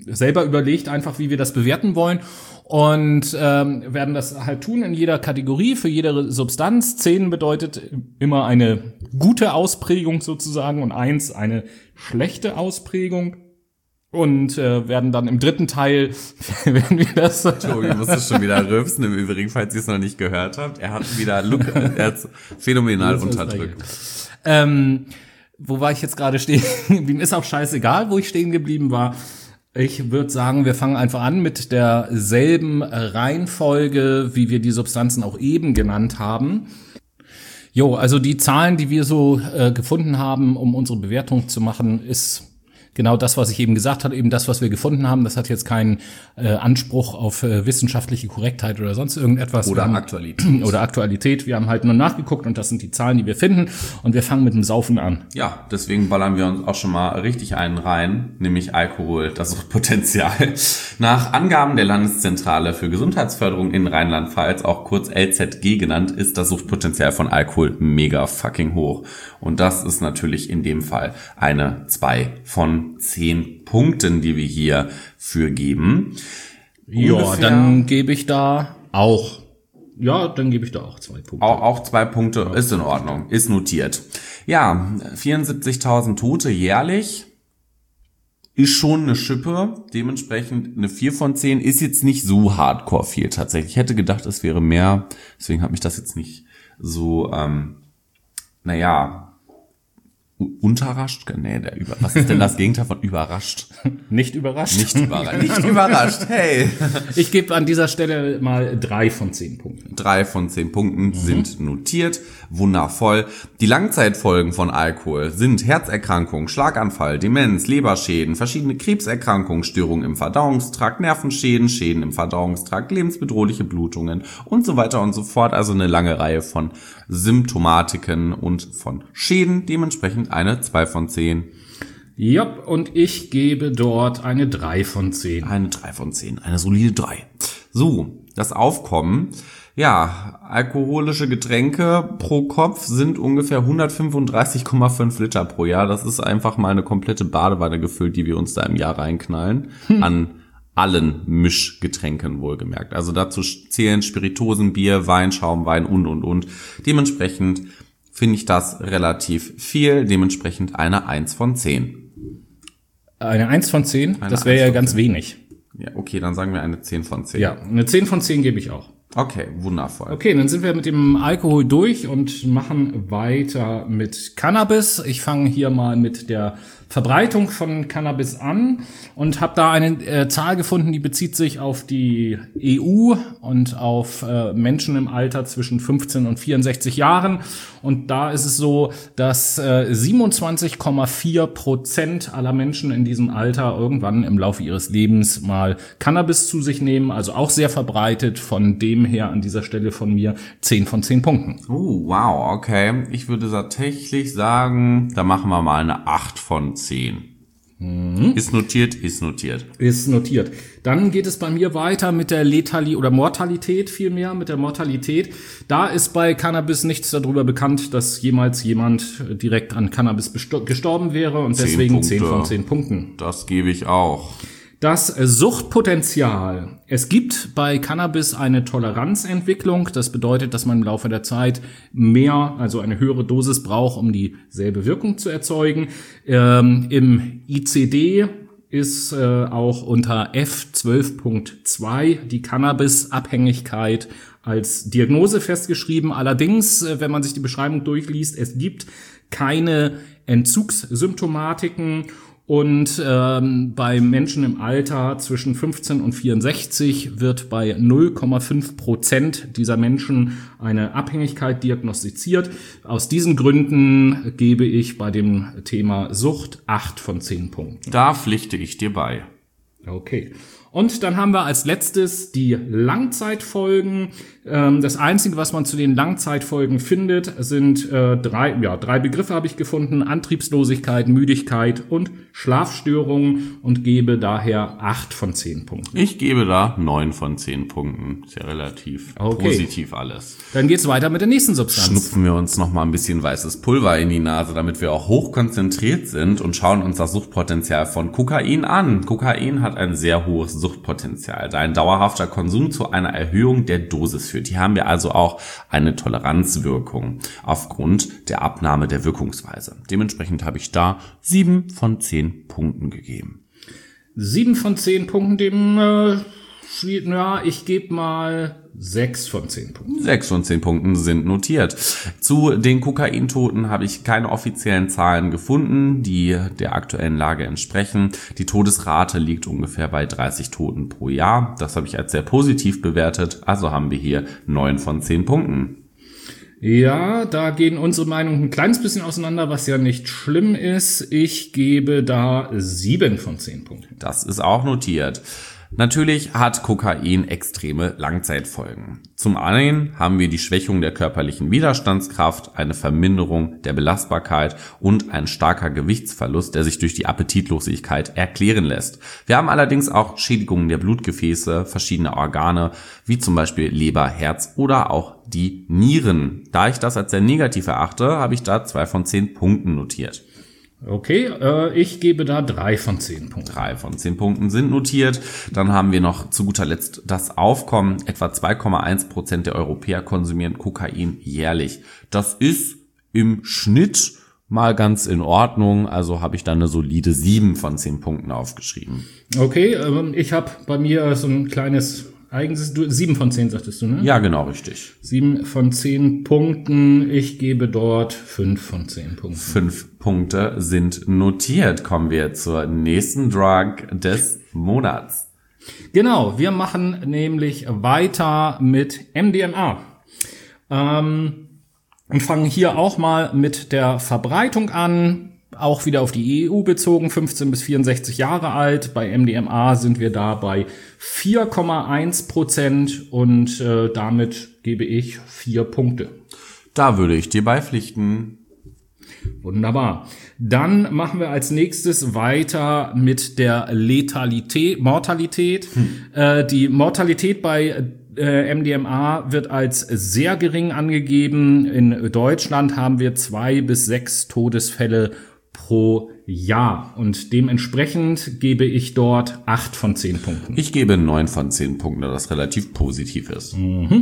Speaker 3: selber überlegt einfach, wie wir das bewerten wollen und werden das halt tun in jeder Kategorie, für jede Substanz. 10 bedeutet immer eine gute Ausprägung sozusagen und 1 eine schlechte Ausprägung. Und werden dann im dritten Teil, werden wir das...
Speaker 4: Tobi muss es schon wieder rülpsen, im Übrigen, falls ihr es noch nicht gehört habt. Er hat wieder er hat's phänomenal unterdrückt.
Speaker 3: Wo war ich jetzt gerade stehen geblieben? Ist auch scheißegal, wo ich stehen geblieben war. Ich würde sagen, wir fangen einfach an mit derselben Reihenfolge, wie wir die Substanzen auch eben genannt haben. Jo, also die Zahlen, die wir so gefunden haben, um unsere Bewertung zu machen, ist genau das, was ich eben gesagt habe, eben das, was wir gefunden haben. Das hat jetzt keinen Anspruch auf wissenschaftliche Korrektheit oder sonst irgendetwas.
Speaker 4: Oder Aktualität.
Speaker 3: Oder Aktualität. Wir haben halt nur nachgeguckt und das sind die Zahlen, die wir finden. Und wir fangen mit dem Saufen an.
Speaker 4: Ja, deswegen ballern wir uns auch schon mal richtig einen rein, nämlich Alkohol, das Suchtpotenzial. Nach Angaben der Landeszentrale für Gesundheitsförderung in Rheinland-Pfalz, auch kurz LZG genannt, ist das Suchtpotenzial von Alkohol mega fucking hoch. Und das ist natürlich in dem Fall eine 2 von 10 Punkten, die wir hier für geben.
Speaker 3: Ja, dann gebe ich da auch. Ja, dann gebe ich da auch 2 Punkte.
Speaker 4: Auch 2 Punkte ist in Ordnung, ist notiert. Ja, 74.000 Tote jährlich ist schon eine Schippe. Dementsprechend eine 4 von 10 ist jetzt nicht so hardcore viel tatsächlich. Ich hätte gedacht, es wäre mehr. Deswegen hat mich das jetzt nicht so, unterrascht? Nee, was ist denn das Gegenteil von überrascht?
Speaker 3: Nicht überrascht.
Speaker 4: Nicht überrascht, hey.
Speaker 3: Ich gebe an dieser Stelle mal 3 von 10 Punkten.
Speaker 4: 3 von 10 Punkten sind notiert. Wundervoll. Die Langzeitfolgen von Alkohol sind Herzerkrankung, Schlaganfall, Demenz, Leberschäden, verschiedene Krebserkrankungen, Störungen im Verdauungstrakt, Nervenschäden, Schäden im Verdauungstrakt, lebensbedrohliche Blutungen und so weiter und so fort. Also eine lange Reihe von Symptomatiken und von Schäden. Dementsprechend eine 2 von 10.
Speaker 3: Ja, und ich gebe dort eine 3 von 10.
Speaker 4: Eine 3 von 10, eine solide 3. So, das Aufkommen. Ja, alkoholische Getränke pro Kopf sind ungefähr 135,5 Liter pro Jahr. Das ist einfach mal eine komplette Badewanne gefüllt, die wir uns da im Jahr reinknallen. An allen Mischgetränken wohlgemerkt. Also dazu zählen Spiritosen, Bier, Wein, Schaumwein und. Dementsprechend finde ich das relativ viel. Dementsprechend eine 1 von 10.
Speaker 3: Eine 1 von 10? Das wäre ja ganz wenig.
Speaker 4: Ja, okay, dann sagen wir eine 10 von 10.
Speaker 3: Ja, eine 10 von 10 gebe ich auch.
Speaker 4: Okay, wundervoll.
Speaker 3: Okay, dann sind wir mit dem Alkohol durch und machen weiter mit Cannabis. Ich fange hier mal mit der Verbreitung von Cannabis an und habe da eine Zahl gefunden, die bezieht sich auf die EU und auf Menschen im Alter zwischen 15 und 64 Jahren. Und da ist es so, dass 27,4% aller Menschen in diesem Alter irgendwann im Laufe ihres Lebens mal Cannabis zu sich nehmen. Also auch sehr verbreitet. Von dem her an dieser Stelle von mir 10 von 10 Punkten.
Speaker 4: Oh, wow, okay. Ich würde tatsächlich sagen, da machen wir mal eine 8 von 10. Ist notiert, ist notiert.
Speaker 3: Ist notiert. Dann geht es bei mir weiter mit der Mortalität vielmehr, mit der Mortalität. Da ist bei Cannabis nichts darüber bekannt, dass jemals jemand direkt an Cannabis gestorben wäre und deswegen 10 von 10 Punkten.
Speaker 4: Das gebe ich auch.
Speaker 3: Das Suchtpotenzial. Es gibt bei Cannabis eine Toleranzentwicklung. Das bedeutet, dass man im Laufe der Zeit mehr, also eine höhere Dosis braucht, um dieselbe Wirkung zu erzeugen. Im ICD ist auch unter F12.2 die Cannabis-Abhängigkeit als Diagnose festgeschrieben. Allerdings, wenn man sich die Beschreibung durchliest, es gibt keine Entzugssymptomatiken. Und bei Menschen im Alter zwischen 15 und 64 wird bei 0,5% dieser Menschen eine Abhängigkeit diagnostiziert. Aus diesen Gründen gebe ich bei dem Thema Sucht 8 von 10 Punkten.
Speaker 4: Da pflichte ich dir bei.
Speaker 3: Okay. Und dann haben wir als letztes die Langzeitfolgen. Das Einzige, was man zu den Langzeitfolgen findet, sind drei Begriffe habe ich gefunden: Antriebslosigkeit, Müdigkeit und Schlafstörungen, und gebe daher 8 von 10 Punkten.
Speaker 4: Ich gebe da 9 von 10 Punkten. Ist ja relativ positiv alles.
Speaker 3: Dann geht's weiter mit der nächsten Substanz.
Speaker 4: Schnupfen wir uns noch mal ein bisschen weißes Pulver in die Nase, damit wir auch hoch konzentriert sind, und schauen uns das Suchtpotenzial von Kokain an. Kokain hat ein sehr hohes Suchtpotenzial, da ein dauerhafter Konsum zu einer Erhöhung der Dosis führt. Hier haben wir also auch eine Toleranzwirkung aufgrund der Abnahme der Wirkungsweise. Dementsprechend habe ich da 7 von 10 Punkten gegeben.
Speaker 3: 7 von 10 Punkten, ich gebe mal 6 von 10 Punkten.
Speaker 4: 6 von 10 Punkten sind notiert. Zu den Kokaintoten habe ich keine offiziellen Zahlen gefunden, die der aktuellen Lage entsprechen. Die Todesrate liegt ungefähr bei 30 Toten pro Jahr. Das habe ich als sehr positiv bewertet. Also haben wir hier 9 von 10 Punkten.
Speaker 3: Ja, da gehen unsere Meinungen ein kleines bisschen auseinander, was ja nicht schlimm ist. Ich gebe da 7 von 10 Punkten.
Speaker 4: Das ist auch notiert. Natürlich hat Kokain extreme Langzeitfolgen. Zum einen haben wir die Schwächung der körperlichen Widerstandskraft, eine Verminderung der Belastbarkeit und ein starker Gewichtsverlust, der sich durch die Appetitlosigkeit erklären lässt. Wir haben allerdings auch Schädigungen der Blutgefäße, verschiedene Organe, wie zum Beispiel Leber, Herz oder auch die Nieren. Da ich das als sehr negativ erachte, habe ich da 2 von 10 Punkten notiert.
Speaker 3: Okay, ich gebe da 3 von 10 Punkten.
Speaker 4: 3 von 10 Punkten sind notiert. Dann haben wir noch zu guter Letzt das Aufkommen. Etwa 2,1% der Europäer konsumieren Kokain jährlich. Das ist im Schnitt mal ganz in Ordnung. Also habe ich dann eine solide 7 von 10 Punkten aufgeschrieben.
Speaker 3: Okay, ich habe bei mir so ein kleines 7 von 10 sagtest du, ne?
Speaker 4: Ja, genau, richtig.
Speaker 3: 7 von 10 Punkten. Ich gebe dort 5 von 10 Punkten.
Speaker 4: 5 Punkte sind notiert. Kommen wir zur nächsten Drug des Monats.
Speaker 3: Genau, wir machen nämlich weiter mit MDMA. Und fangen hier auch mal mit der Verbreitung an. Auch wieder auf die EU bezogen, 15 bis 64 Jahre alt. Bei MDMA sind wir da bei 4,1% und damit gebe ich 4 Punkte.
Speaker 4: Da würde ich dir beipflichten.
Speaker 3: Wunderbar. Dann machen wir als nächstes weiter mit der Mortalität. Die Mortalität bei MDMA wird als sehr gering angegeben. In Deutschland haben wir 2 bis 6 Todesfälle pro Jahr und dementsprechend gebe ich dort 8 von 10 Punkten.
Speaker 4: Ich gebe 9 von 10 Punkten, da das relativ positiv ist.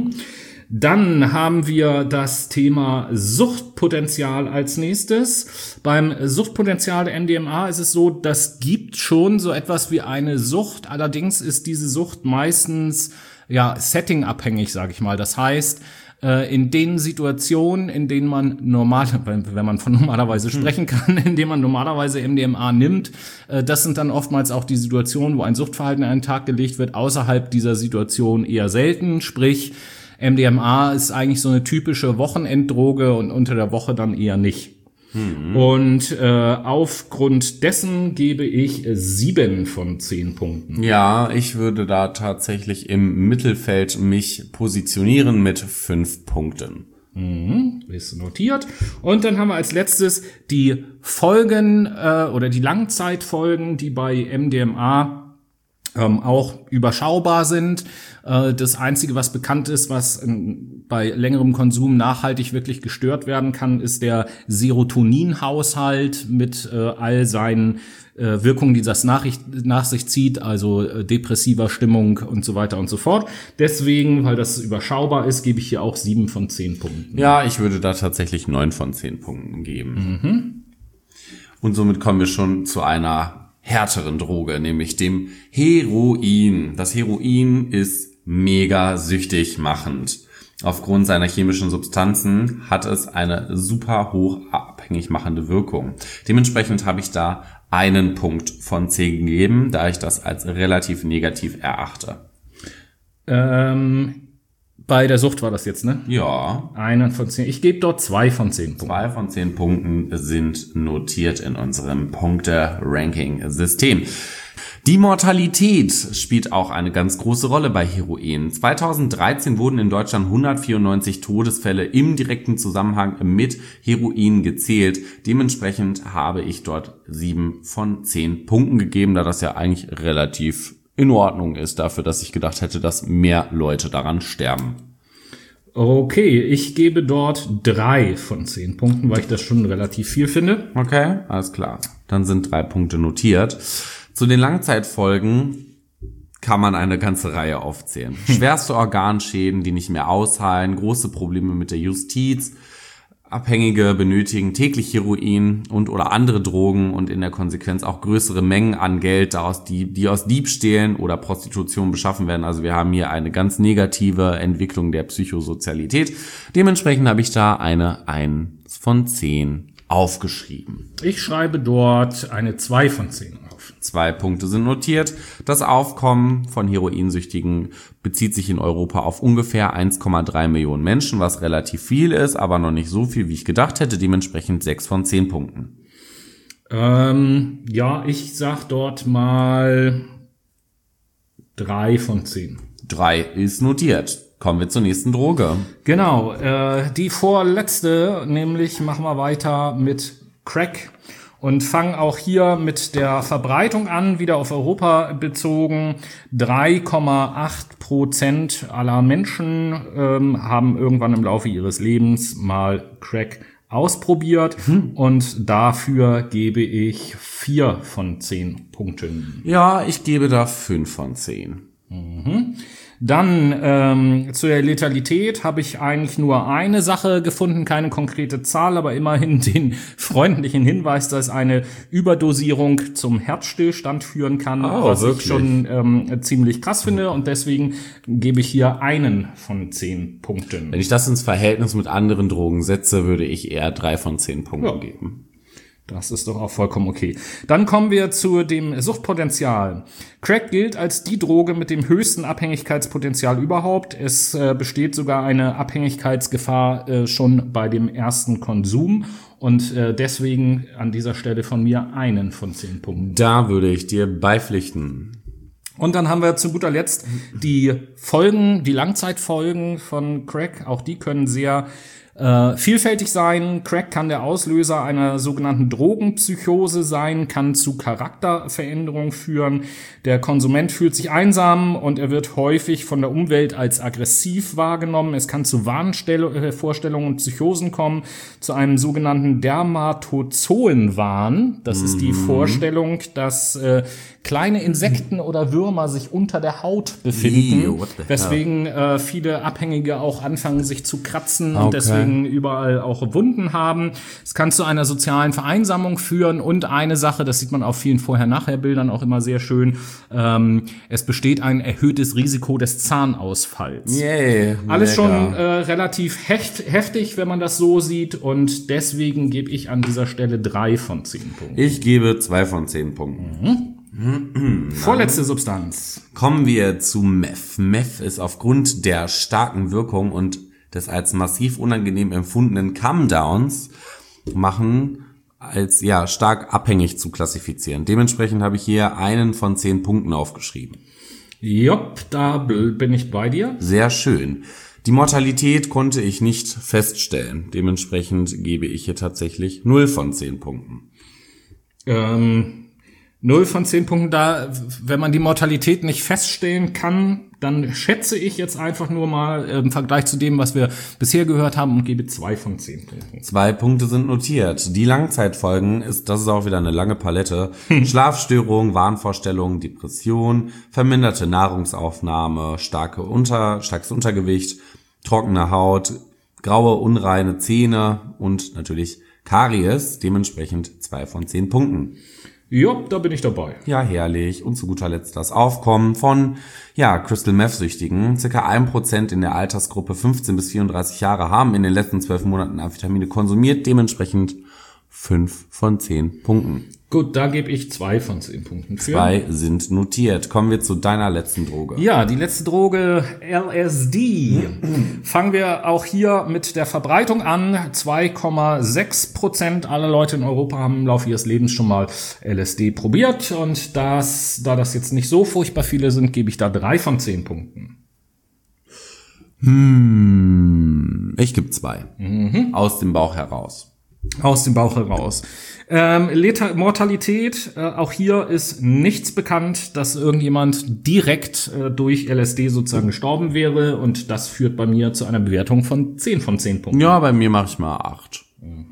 Speaker 3: Dann haben wir das Thema Suchtpotenzial als nächstes. Beim Suchtpotenzial der MDMA ist es so, das gibt schon so etwas wie eine Sucht. Allerdings ist diese Sucht meistens settingabhängig, sage ich mal. Das heißt, in den Situationen, in denen man wenn man von normalerweise sprechen kann, in denen man normalerweise MDMA nimmt, das sind dann oftmals auch die Situationen, wo ein Suchtverhalten an den Tag gelegt wird, außerhalb dieser Situation eher selten, sprich MDMA ist eigentlich so eine typische Wochenenddroge und unter der Woche dann eher nicht. Und aufgrund dessen gebe ich 7 von 10 Punkten.
Speaker 4: Ja, ich würde da tatsächlich im Mittelfeld mich positionieren mit 5 Punkten.
Speaker 3: Ist notiert. Und dann haben wir als letztes die Folgen oder die Langzeitfolgen, die bei MDMA auch überschaubar sind. Das Einzige, was bekannt ist, was bei längerem Konsum nachhaltig wirklich gestört werden kann, ist der Serotoninhaushalt mit all seinen Wirkungen, die das nach sich zieht, also depressiver Stimmung und so weiter und so fort. Deswegen, weil das überschaubar ist, gebe ich hier auch 7 von 10 Punkten.
Speaker 4: Ja, ich würde da tatsächlich 9 von 10 Punkten geben. Und somit kommen wir schon zu einer härteren Droge, nämlich dem Heroin. Das Heroin ist mega süchtig machend. Aufgrund seiner chemischen Substanzen hat es eine super hoch abhängig machende Wirkung. Dementsprechend habe ich da 1 Punkt von 10 gegeben, da ich das als relativ negativ erachte.
Speaker 3: Bei der Sucht war das jetzt, ne?
Speaker 4: Ja.
Speaker 3: 1 von 10. Ich gebe dort 2 von 10 Punkten.
Speaker 4: 2 von 10 Punkten sind notiert in unserem Punkte-Ranking-System. Die Mortalität spielt auch eine ganz große Rolle bei Heroin. 2013 wurden in Deutschland 194 Todesfälle im direkten Zusammenhang mit Heroin gezählt. Dementsprechend habe ich dort 7 von 10 Punkten gegeben, da das ja eigentlich relativ in Ordnung ist dafür, dass ich gedacht hätte, dass mehr Leute daran sterben.
Speaker 3: Okay, ich gebe dort 3 von 10 Punkten, weil ich das schon relativ viel finde.
Speaker 4: Okay, alles klar. Dann sind 3 Punkte notiert. Zu den Langzeitfolgen kann man eine ganze Reihe aufzählen. Schwerste Organschäden, die nicht mehr ausheilen, große Probleme mit der Justiz, Abhängige benötigen täglich Heroin und oder andere Drogen und in der Konsequenz auch größere Mengen an Geld, die aus Diebstählen oder Prostitution beschaffen werden. Also wir haben hier eine ganz negative Entwicklung der Psychosozialität. Dementsprechend habe ich da eine 1 von 10 aufgeschrieben.
Speaker 3: Ich schreibe dort eine 2 von 10 auf.
Speaker 4: 2 Punkte sind notiert. Das Aufkommen von Heroinsüchtigen bezieht sich in Europa auf ungefähr 1,3 Millionen Menschen, was relativ viel ist, aber noch nicht so viel, wie ich gedacht hätte. Dementsprechend 6 von 10 Punkten.
Speaker 3: Ja, ich sag dort mal 3 von 10.
Speaker 4: 3 ist notiert. Kommen wir zur nächsten Droge.
Speaker 3: Genau, die vorletzte, nämlich machen wir weiter mit Crack und fangen auch hier mit der Verbreitung an, wieder auf Europa bezogen. 3,8% aller Menschen haben irgendwann im Laufe ihres Lebens mal Crack ausprobiert und dafür gebe ich 4 von 10 Punkten.
Speaker 4: Ja, ich gebe da 5 von 10.
Speaker 3: Dann zur Letalität habe ich eigentlich nur eine Sache gefunden, keine konkrete Zahl, aber immerhin den freundlichen Hinweis, dass eine Überdosierung zum Herzstillstand führen kann, was
Speaker 4: wirklich?
Speaker 3: ich schon ziemlich krass finde und deswegen gebe ich hier 1 von 10 Punkten.
Speaker 4: Wenn ich das ins Verhältnis mit anderen Drogen setze, würde ich eher 3 von 10 Punkten geben.
Speaker 3: Das ist doch auch vollkommen okay. Dann kommen wir zu dem Suchtpotenzial. Crack gilt als die Droge mit dem höchsten Abhängigkeitspotenzial überhaupt. Es besteht sogar eine Abhängigkeitsgefahr schon bei dem ersten Konsum. Und deswegen an dieser Stelle von mir 1 von 10 Punkten.
Speaker 4: Da würde ich dir beipflichten.
Speaker 3: Und dann haben wir zu guter Letzt die Folgen, die Langzeitfolgen von Crack. Auch die können sehr vielfältig sein. Crack kann der Auslöser einer sogenannten Drogenpsychose sein, kann zu Charakterveränderungen führen. Der Konsument fühlt sich einsam und er wird häufig von der Umwelt als aggressiv wahrgenommen. Es kann zu Wahnvorstellungen und Psychosen kommen, zu einem sogenannten Dermatozoenwahn. Das ist die Vorstellung, dass kleine Insekten oder Würmer sich unter der Haut befinden, weswegen viele Abhängige auch anfangen, sich zu kratzen und deswegen überall auch Wunden haben. Es kann zu einer sozialen Vereinsamung führen und eine Sache, das sieht man auf vielen Vorher-Nachher-Bildern auch immer sehr schön, es besteht ein erhöhtes Risiko des Zahnausfalls.
Speaker 4: Yay,
Speaker 3: alles schon relativ heftig, wenn man das so sieht und deswegen gebe ich an dieser Stelle 3 von 10 Punkten.
Speaker 4: Ich gebe 2 von 10 Punkten.
Speaker 3: Vorletzte Substanz.
Speaker 4: Kommen wir zu Meth. Meth ist aufgrund der starken Wirkung und des als massiv unangenehm empfundenen Come-Downs machen als stark abhängig zu klassifizieren. Dementsprechend habe ich hier 1 von 10 Punkten aufgeschrieben.
Speaker 3: Jopp, da bin ich bei dir.
Speaker 4: Sehr schön. Die Mortalität konnte ich nicht feststellen. Dementsprechend gebe ich hier tatsächlich 0 von 10 Punkten.
Speaker 3: 0 von 10 Punkten da, wenn man die Mortalität nicht feststellen kann, dann schätze ich jetzt einfach nur mal im Vergleich zu dem, was wir bisher gehört haben und gebe 2 von 10 Punkten.
Speaker 4: 2 Punkte sind notiert. Die Langzeitfolgen das ist auch wieder eine lange Palette. Schlafstörung, Wahnvorstellungen, Depression, verminderte Nahrungsaufnahme, starkes Untergewicht, trockene Haut, graue, unreine Zähne und natürlich Karies, dementsprechend 2 von 10 Punkten.
Speaker 3: Ja, da bin ich dabei.
Speaker 4: Ja, herrlich. Und zu guter Letzt das Aufkommen von, Crystal Meth-Süchtigen. Circa 1% in der Altersgruppe 15 bis 34 Jahre haben in den letzten 12 Monaten Amphetamine konsumiert. Dementsprechend 5 von 10 Punkten.
Speaker 3: Gut, da gebe ich 2 von 10 Punkten für.
Speaker 4: 2 sind notiert. Kommen wir zu deiner letzten Droge.
Speaker 3: Ja, die letzte Droge, LSD. Fangen wir auch hier mit der Verbreitung an. 2,6% aller Leute in Europa haben im Laufe ihres Lebens schon mal LSD probiert. Und da das jetzt nicht so furchtbar viele sind, gebe ich da 3 von 10 Punkten.
Speaker 4: Ich gebe 2. Aus dem Bauch heraus.
Speaker 3: Aus dem Bauch heraus. Mortalität, auch hier ist nichts bekannt, dass irgendjemand direkt durch LSD sozusagen gestorben wäre, und das führt bei mir zu einer Bewertung von 10 von 10 Punkten.
Speaker 4: Ja, bei mir mache ich mal 8.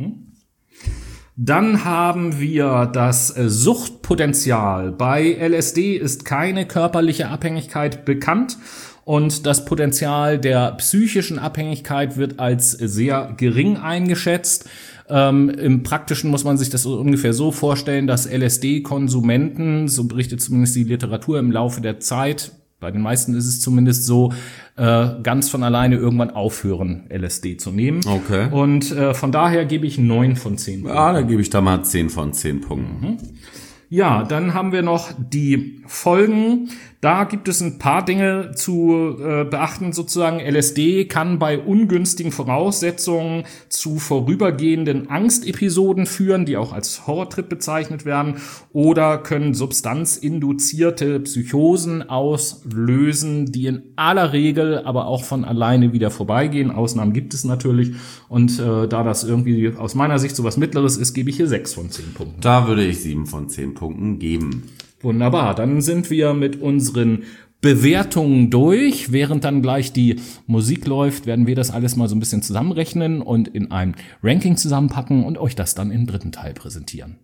Speaker 3: Dann haben wir das Suchtpotenzial. Bei LSD ist keine körperliche Abhängigkeit bekannt. Und das Potenzial der psychischen Abhängigkeit wird als sehr gering eingeschätzt. Im Praktischen muss man sich das ungefähr so vorstellen, dass LSD-Konsumenten, so berichtet zumindest die Literatur, im Laufe der Zeit, bei den meisten ist es zumindest so, ganz von alleine irgendwann aufhören, LSD zu nehmen.
Speaker 4: Okay.
Speaker 3: Und von daher gebe ich 9 von 10 Punkten.
Speaker 4: Ja, da gebe ich da mal 10 von 10 Punkten.
Speaker 3: Ja, dann haben wir noch die Folgen. Da gibt es ein paar Dinge zu beachten sozusagen. LSD kann bei ungünstigen Voraussetzungen zu vorübergehenden Angstepisoden führen, die auch als Horrortrip bezeichnet werden, oder können substanzinduzierte Psychosen auslösen, die in aller Regel aber auch von alleine wieder vorbeigehen. Ausnahmen gibt es natürlich. Und da das irgendwie aus meiner Sicht sowas Mittleres ist, gebe ich hier 6 von 10 Punkten.
Speaker 4: Da würde ich 7 von 10 Punkten geben.
Speaker 3: Wunderbar, dann sind wir mit unseren Bewertungen durch. Während dann gleich die Musik läuft, werden wir das alles mal so ein bisschen zusammenrechnen und in ein Ranking zusammenpacken und euch das dann im dritten Teil präsentieren.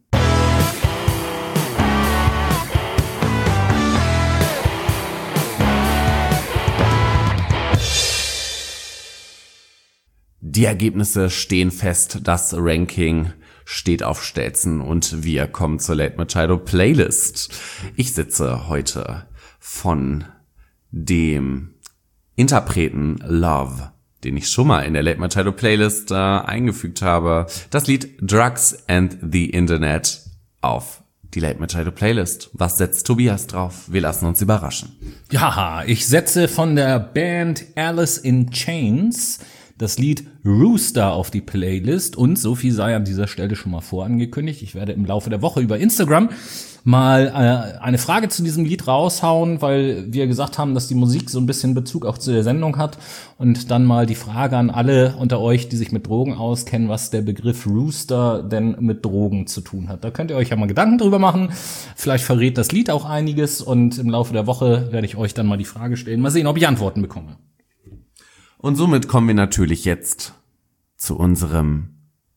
Speaker 4: Die Ergebnisse stehen fest, das Ranking steht auf Stelzen und wir kommen zur Late Machado Playlist. Ich sitze heute von dem Interpreten Love, den ich schon mal in der Late Machado Playlist eingefügt habe, das Lied Drugs and the Internet auf die Late Machado Playlist. Was setzt Tobias drauf? Wir lassen uns überraschen.
Speaker 3: Ja, ich setze von der Band Alice in Chains das Lied Rooster auf die Playlist, und so viel sei an dieser Stelle schon mal vorangekündigt. Ich werde im Laufe der Woche über Instagram mal eine Frage zu diesem Lied raushauen, weil wir gesagt haben, dass die Musik so ein bisschen Bezug auch zu der Sendung hat, und dann mal die Frage an alle unter euch, die sich mit Drogen auskennen, was der Begriff Rooster denn mit Drogen zu tun hat. Da könnt ihr euch ja mal Gedanken drüber machen. Vielleicht verrät das Lied auch einiges, und im Laufe der Woche werde ich euch dann mal die Frage stellen. Mal sehen, ob ich Antworten bekomme.
Speaker 4: Und somit kommen wir natürlich jetzt zu unserem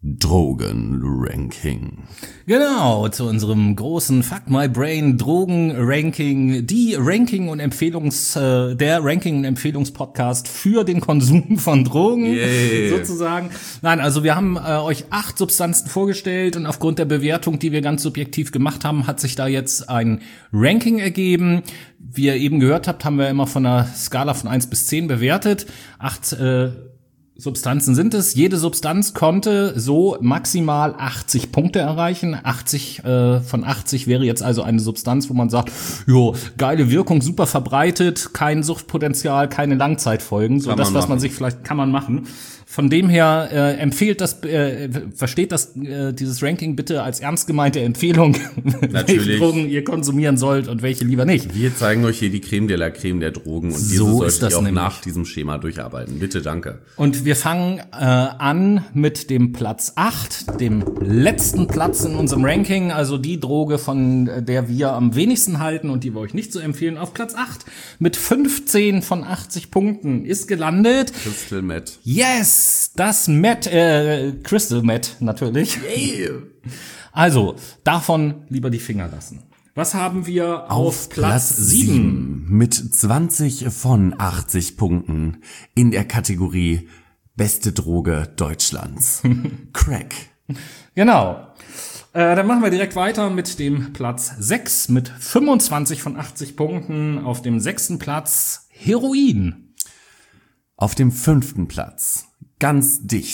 Speaker 4: Drogen-Ranking.
Speaker 3: Genau, zu unserem großen Fuck My Brain Drogen-Ranking, der Ranking- und Empfehlungspodcast für den Konsum von Drogen, sozusagen. Nein, also wir haben euch 8 Substanzen vorgestellt, und aufgrund der Bewertung, die wir ganz subjektiv gemacht haben, hat sich da jetzt ein Ranking ergeben. Wie ihr eben gehört habt, haben wir immer von einer Skala von 1 bis 10 bewertet. 8 Substanzen sind es. Jede Substanz konnte so maximal 80 Punkte erreichen. 80 von 80 wäre jetzt also eine Substanz, wo man sagt, jo, geile Wirkung, super verbreitet, kein Suchtpotenzial, keine Langzeitfolgen. So das, was man sich vielleicht, kann man machen. Von dem her versteht das dieses Ranking bitte als ernst gemeinte Empfehlung, welche Drogen ihr konsumieren sollt und welche lieber nicht.
Speaker 4: Wir zeigen euch hier die Creme de la Creme der Drogen, und diese solltet ihr auch nämlich nach diesem Schema durcharbeiten. Bitte, danke.
Speaker 3: Und wir fangen an mit dem Platz 8, dem letzten Platz in unserem Ranking, also die Droge, von der wir am wenigsten halten und die wir euch nicht so empfehlen. Auf Platz 8 mit 15 von 80 Punkten ist gelandet
Speaker 4: Crystal Meth.
Speaker 3: Yes! Das Meth, Crystal Meth natürlich.
Speaker 4: Yeah.
Speaker 3: Also, davon lieber die Finger lassen. Was haben wir auf Platz 7?
Speaker 4: Mit 20 von 80 Punkten in der Kategorie Beste Droge Deutschlands. Crack.
Speaker 3: Genau. Dann machen wir direkt weiter mit dem Platz 6 mit 25 von 80 Punkten. Auf dem 6. Platz Heroin.
Speaker 4: Auf dem 5. Platz ganz dicht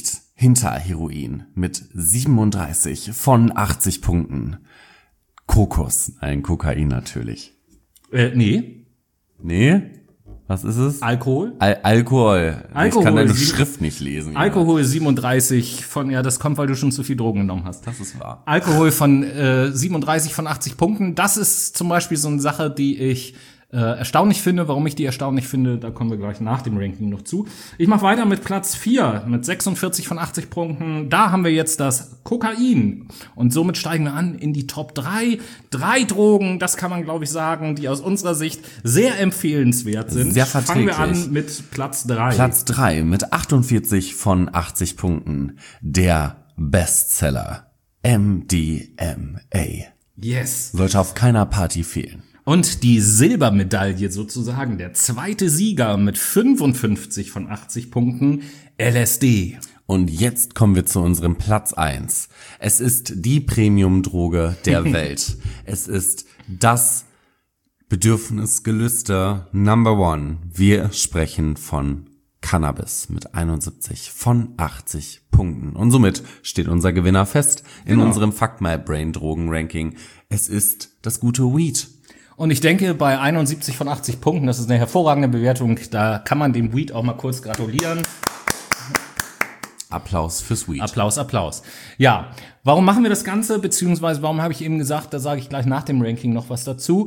Speaker 4: hinter Heroin mit 37 von 80 Punkten. Kokos, ein Kokain natürlich.
Speaker 3: Nee.
Speaker 4: Nee? Was ist es?
Speaker 3: Alkohol?
Speaker 4: Alkohol. Ich
Speaker 3: Alkohol,
Speaker 4: kann deine Schrift nicht lesen.
Speaker 3: Alkohol 37 von, ja, das kommt, weil du schon zu viel Drogen genommen hast.
Speaker 4: Das ist wahr.
Speaker 3: Alkohol von 37 von 80 Punkten. Das ist zum Beispiel so eine Sache, die ich erstaunlich finde. Warum ich die erstaunlich finde, da kommen wir gleich nach dem Ranking noch zu. Ich mache weiter mit Platz 4 mit 46 von 80 Punkten. Da haben wir jetzt das Kokain. Und somit steigen wir an in die Top 3. 3 Drogen, das kann man, glaube ich, sagen, die aus unserer Sicht sehr empfehlenswert sind.
Speaker 4: Sehr verträglich.
Speaker 3: Fangen wir an mit Platz 3.
Speaker 4: Platz 3 mit 48 von 80 Punkten. Der Bestseller MDMA.
Speaker 3: Yes.
Speaker 4: Sollte auf keiner Party fehlen.
Speaker 3: Und die Silbermedaille sozusagen, der zweite Sieger mit 55 von 80 Punkten, LSD.
Speaker 4: Und jetzt kommen wir zu unserem Platz 1. Es ist die Premium-Droge der Welt. Es ist das Bedürfnisgelüste Number One. Wir sprechen von Cannabis mit 71 von 80 Punkten. Und somit steht unser Gewinner fest in unserem Fuck My Brain Drogen-Ranking. Es ist das gute Weed.
Speaker 3: Und ich denke, bei 71 von 80 Punkten, das ist eine hervorragende Bewertung, da kann man dem Weed auch mal kurz gratulieren.
Speaker 4: Applaus fürs Weed.
Speaker 3: Applaus. Ja, warum machen wir das Ganze, beziehungsweise warum habe ich eben gesagt, da sage ich gleich nach dem Ranking noch was dazu.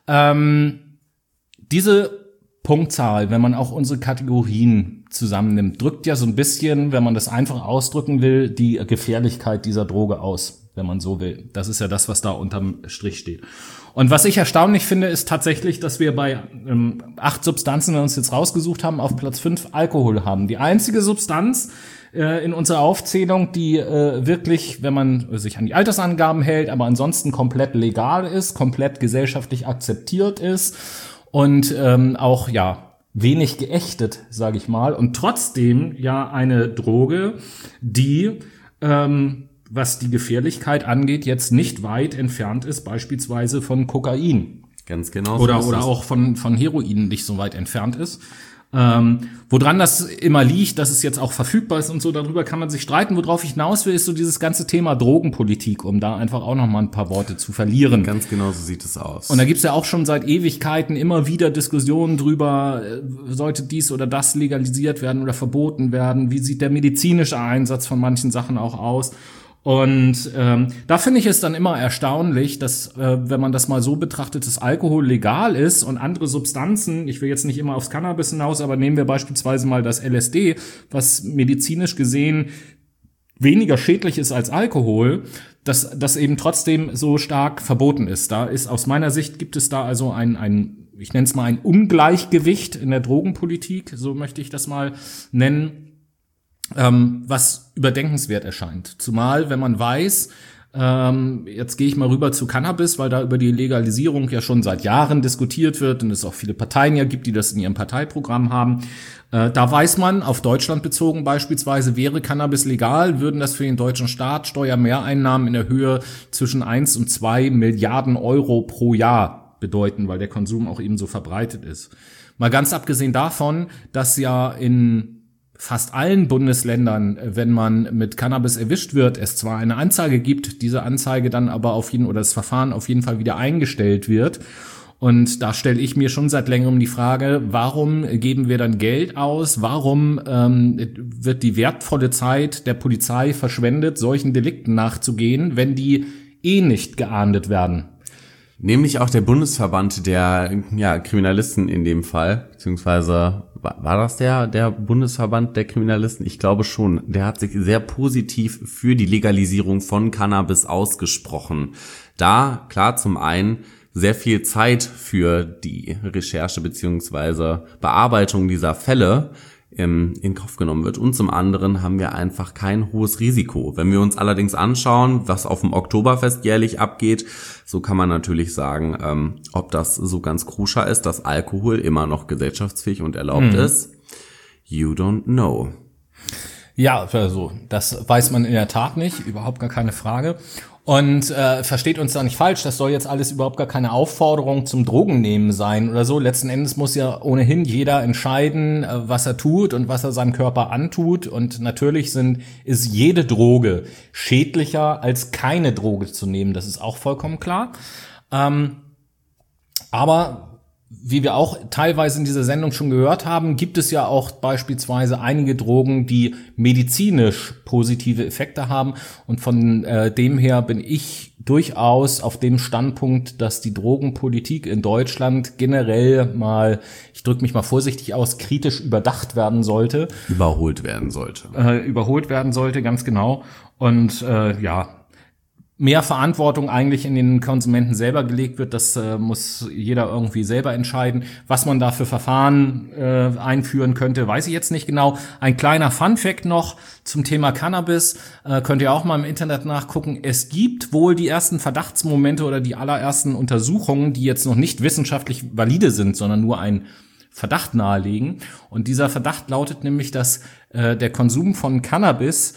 Speaker 3: Diese Punktzahl, wenn man auch unsere Kategorien zusammennimmt, drückt ja so ein bisschen, wenn man das einfach ausdrücken will, die Gefährlichkeit dieser Droge aus, wenn man so will. Das ist ja das, was da unterm Strich steht. Und was ich erstaunlich finde, ist tatsächlich, dass wir bei 8 Substanzen, die wir uns jetzt rausgesucht haben, auf Platz 5 Alkohol haben. Die einzige Substanz in unserer Aufzählung, die wirklich, wenn man sich an die Altersangaben hält, aber ansonsten komplett legal ist, komplett gesellschaftlich akzeptiert ist und auch ja wenig geächtet, sage ich mal, und trotzdem ja eine Droge, die was die Gefährlichkeit angeht, jetzt nicht weit entfernt ist, beispielsweise von Kokain.
Speaker 4: Ganz genau.
Speaker 3: Oder auch von Heroin nicht so weit entfernt ist. Woran das immer liegt, dass es jetzt auch verfügbar ist und so, darüber kann man sich streiten. Worauf ich hinaus will, ist so dieses ganze Thema Drogenpolitik, um da einfach auch noch mal ein paar Worte zu verlieren.
Speaker 4: Ganz genau so sieht es aus.
Speaker 3: Und da gibt's ja auch schon seit Ewigkeiten immer wieder Diskussionen drüber, sollte dies oder das legalisiert werden oder verboten werden? Wie sieht der medizinische Einsatz von manchen Sachen auch aus? Und da finde ich es dann immer erstaunlich, dass, wenn man das mal so betrachtet, dass Alkohol legal ist und andere Substanzen, ich will jetzt nicht immer aufs Cannabis hinaus, aber nehmen wir beispielsweise mal das LSD, was medizinisch gesehen weniger schädlich ist als Alkohol, dass das eben trotzdem so stark verboten ist. Da ist aus meiner Sicht gibt es da also ich nenne es mal ein Ungleichgewicht in der Drogenpolitik, so möchte ich das mal nennen. Was überdenkenswert erscheint. Zumal, wenn man weiß, jetzt gehe ich mal rüber zu Cannabis, weil da über die Legalisierung ja schon seit Jahren diskutiert wird und es auch viele Parteien ja gibt, die das in ihrem Parteiprogramm haben. Da weiß man, auf Deutschland bezogen beispielsweise, wäre Cannabis legal, würden das für den deutschen Staat Steuermehreinnahmen in der Höhe zwischen 1 und 2 Milliarden Euro pro Jahr bedeuten, weil der Konsum auch eben so verbreitet ist. Mal ganz abgesehen davon, dass ja in fast allen Bundesländern, wenn man mit Cannabis erwischt wird, es zwar eine Anzeige gibt, diese Anzeige dann aber das Verfahren auf jeden Fall wieder eingestellt wird. Und da stelle ich mir schon seit längerem die Frage, warum geben wir dann Geld aus? Warum wird die wertvolle Zeit der Polizei verschwendet, solchen Delikten nachzugehen, wenn die nicht geahndet werden?
Speaker 4: Nämlich auch der Bundesverband der Kriminalisten in dem Fall, beziehungsweise war das der Bundesverband der Kriminalisten? Ich glaube schon. Der hat sich sehr positiv für die Legalisierung von Cannabis ausgesprochen. Da, klar, zum einen sehr viel Zeit für die Recherche beziehungsweise Bearbeitung dieser Fälle in Kauf genommen wird. Und zum anderen haben wir einfach kein hohes Risiko. Wenn wir uns allerdings anschauen, was auf dem Oktoberfest jährlich abgeht, so kann man natürlich sagen, ob das so ganz koscher ist, dass Alkohol immer noch gesellschaftsfähig und erlaubt ist. You don't know.
Speaker 3: Ja, also das weiß man in der Tat nicht, überhaupt gar keine Frage. Und versteht uns da nicht falsch, das soll jetzt alles überhaupt gar keine Aufforderung zum Drogennehmen sein oder so. Letzten Endes muss ja ohnehin jeder entscheiden, was er tut und was er seinem Körper antut. Und natürlich ist jede Droge schädlicher, als keine Droge zu nehmen. Das ist auch vollkommen klar. Aber wie wir auch teilweise in dieser Sendung schon gehört haben, gibt es ja auch beispielsweise einige Drogen, die medizinisch positive Effekte haben. Und von dem her bin ich durchaus auf dem Standpunkt, dass die Drogenpolitik in Deutschland generell mal, ich drücke mich mal vorsichtig aus, kritisch überdacht werden sollte.
Speaker 4: Überholt werden sollte.
Speaker 3: Ganz genau. Und mehr Verantwortung eigentlich in den Konsumenten selber gelegt wird, das muss jeder irgendwie selber entscheiden. Was man da für Verfahren einführen könnte, weiß ich jetzt nicht genau. Ein kleiner Funfact noch zum Thema Cannabis, könnt ihr auch mal im Internet nachgucken. Es gibt wohl die ersten Verdachtsmomente oder die allerersten Untersuchungen, die jetzt noch nicht wissenschaftlich valide sind, sondern nur ein Verdacht nahelegen. Und dieser Verdacht lautet nämlich, dass der Konsum von Cannabis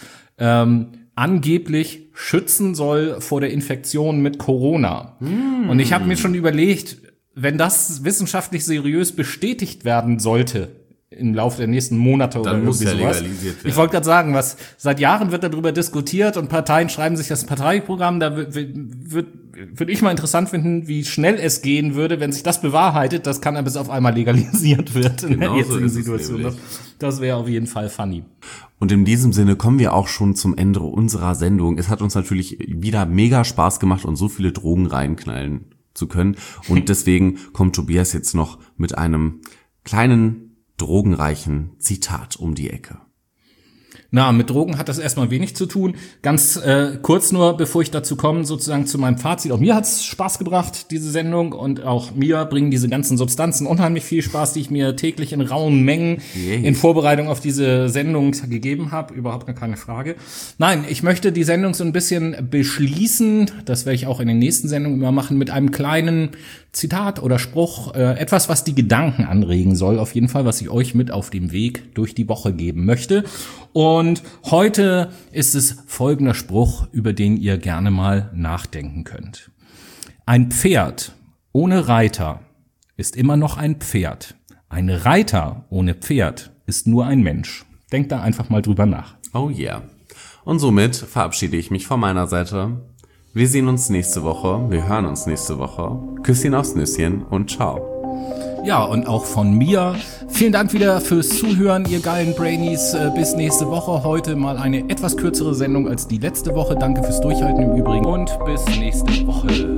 Speaker 3: angeblich schützen soll vor der Infektion mit Corona. Und ich habe mir schon überlegt, wenn das wissenschaftlich seriös bestätigt werden sollte im Laufe der nächsten Monate oder irgendwie sowas. Legalisiert werden. Ich wollte gerade sagen, seit Jahren wird darüber diskutiert und Parteien schreiben sich das Parteiprogramm. Da würde ich mal interessant finden, wie schnell es gehen würde, wenn sich das bewahrheitet, dass Cannabis auf einmal legalisiert wird in der jetzigen Situation. Das wäre auf jeden Fall funny.
Speaker 4: Und in diesem Sinne kommen wir auch schon zum Ende unserer Sendung. Es hat uns natürlich wieder mega Spaß gemacht und so viele Drogen reinknallen zu können. Und deswegen kommt Tobias jetzt noch mit einem kleinen drogenreichen Zitat um die Ecke.
Speaker 3: Na, mit Drogen hat das erstmal wenig zu tun. Ganz kurz nur, bevor ich dazu komme, sozusagen zu meinem Fazit. Auch mir hat's Spaß gebracht, diese Sendung. Und auch mir bringen diese ganzen Substanzen unheimlich viel Spaß, die ich mir täglich in rauen Mengen in Vorbereitung auf diese Sendung gegeben habe. Überhaupt gar keine Frage. Nein, ich möchte die Sendung so ein bisschen beschließen. Das werde ich auch in den nächsten Sendungen immer machen, mit einem kleinen Zitat oder Spruch. Etwas, was die Gedanken anregen soll. Auf jeden Fall, was ich euch mit auf dem Weg durch die Woche geben möchte. Und heute ist es folgender Spruch, über den ihr gerne mal nachdenken könnt. Ein Pferd ohne Reiter ist immer noch ein Pferd. Ein Reiter ohne Pferd ist nur ein Mensch. Denkt da einfach mal drüber nach.
Speaker 4: Oh yeah. Und somit verabschiede ich mich von meiner Seite. Wir sehen uns nächste Woche. Wir hören uns nächste Woche. Küsschen aufs Nüsschen und ciao.
Speaker 3: Ja, und auch von mir. Vielen Dank wieder fürs Zuhören, ihr geilen Brainies. Bis nächste Woche. Heute mal eine etwas kürzere Sendung als die letzte Woche. Danke fürs Durchhalten im Übrigen und bis nächste Woche.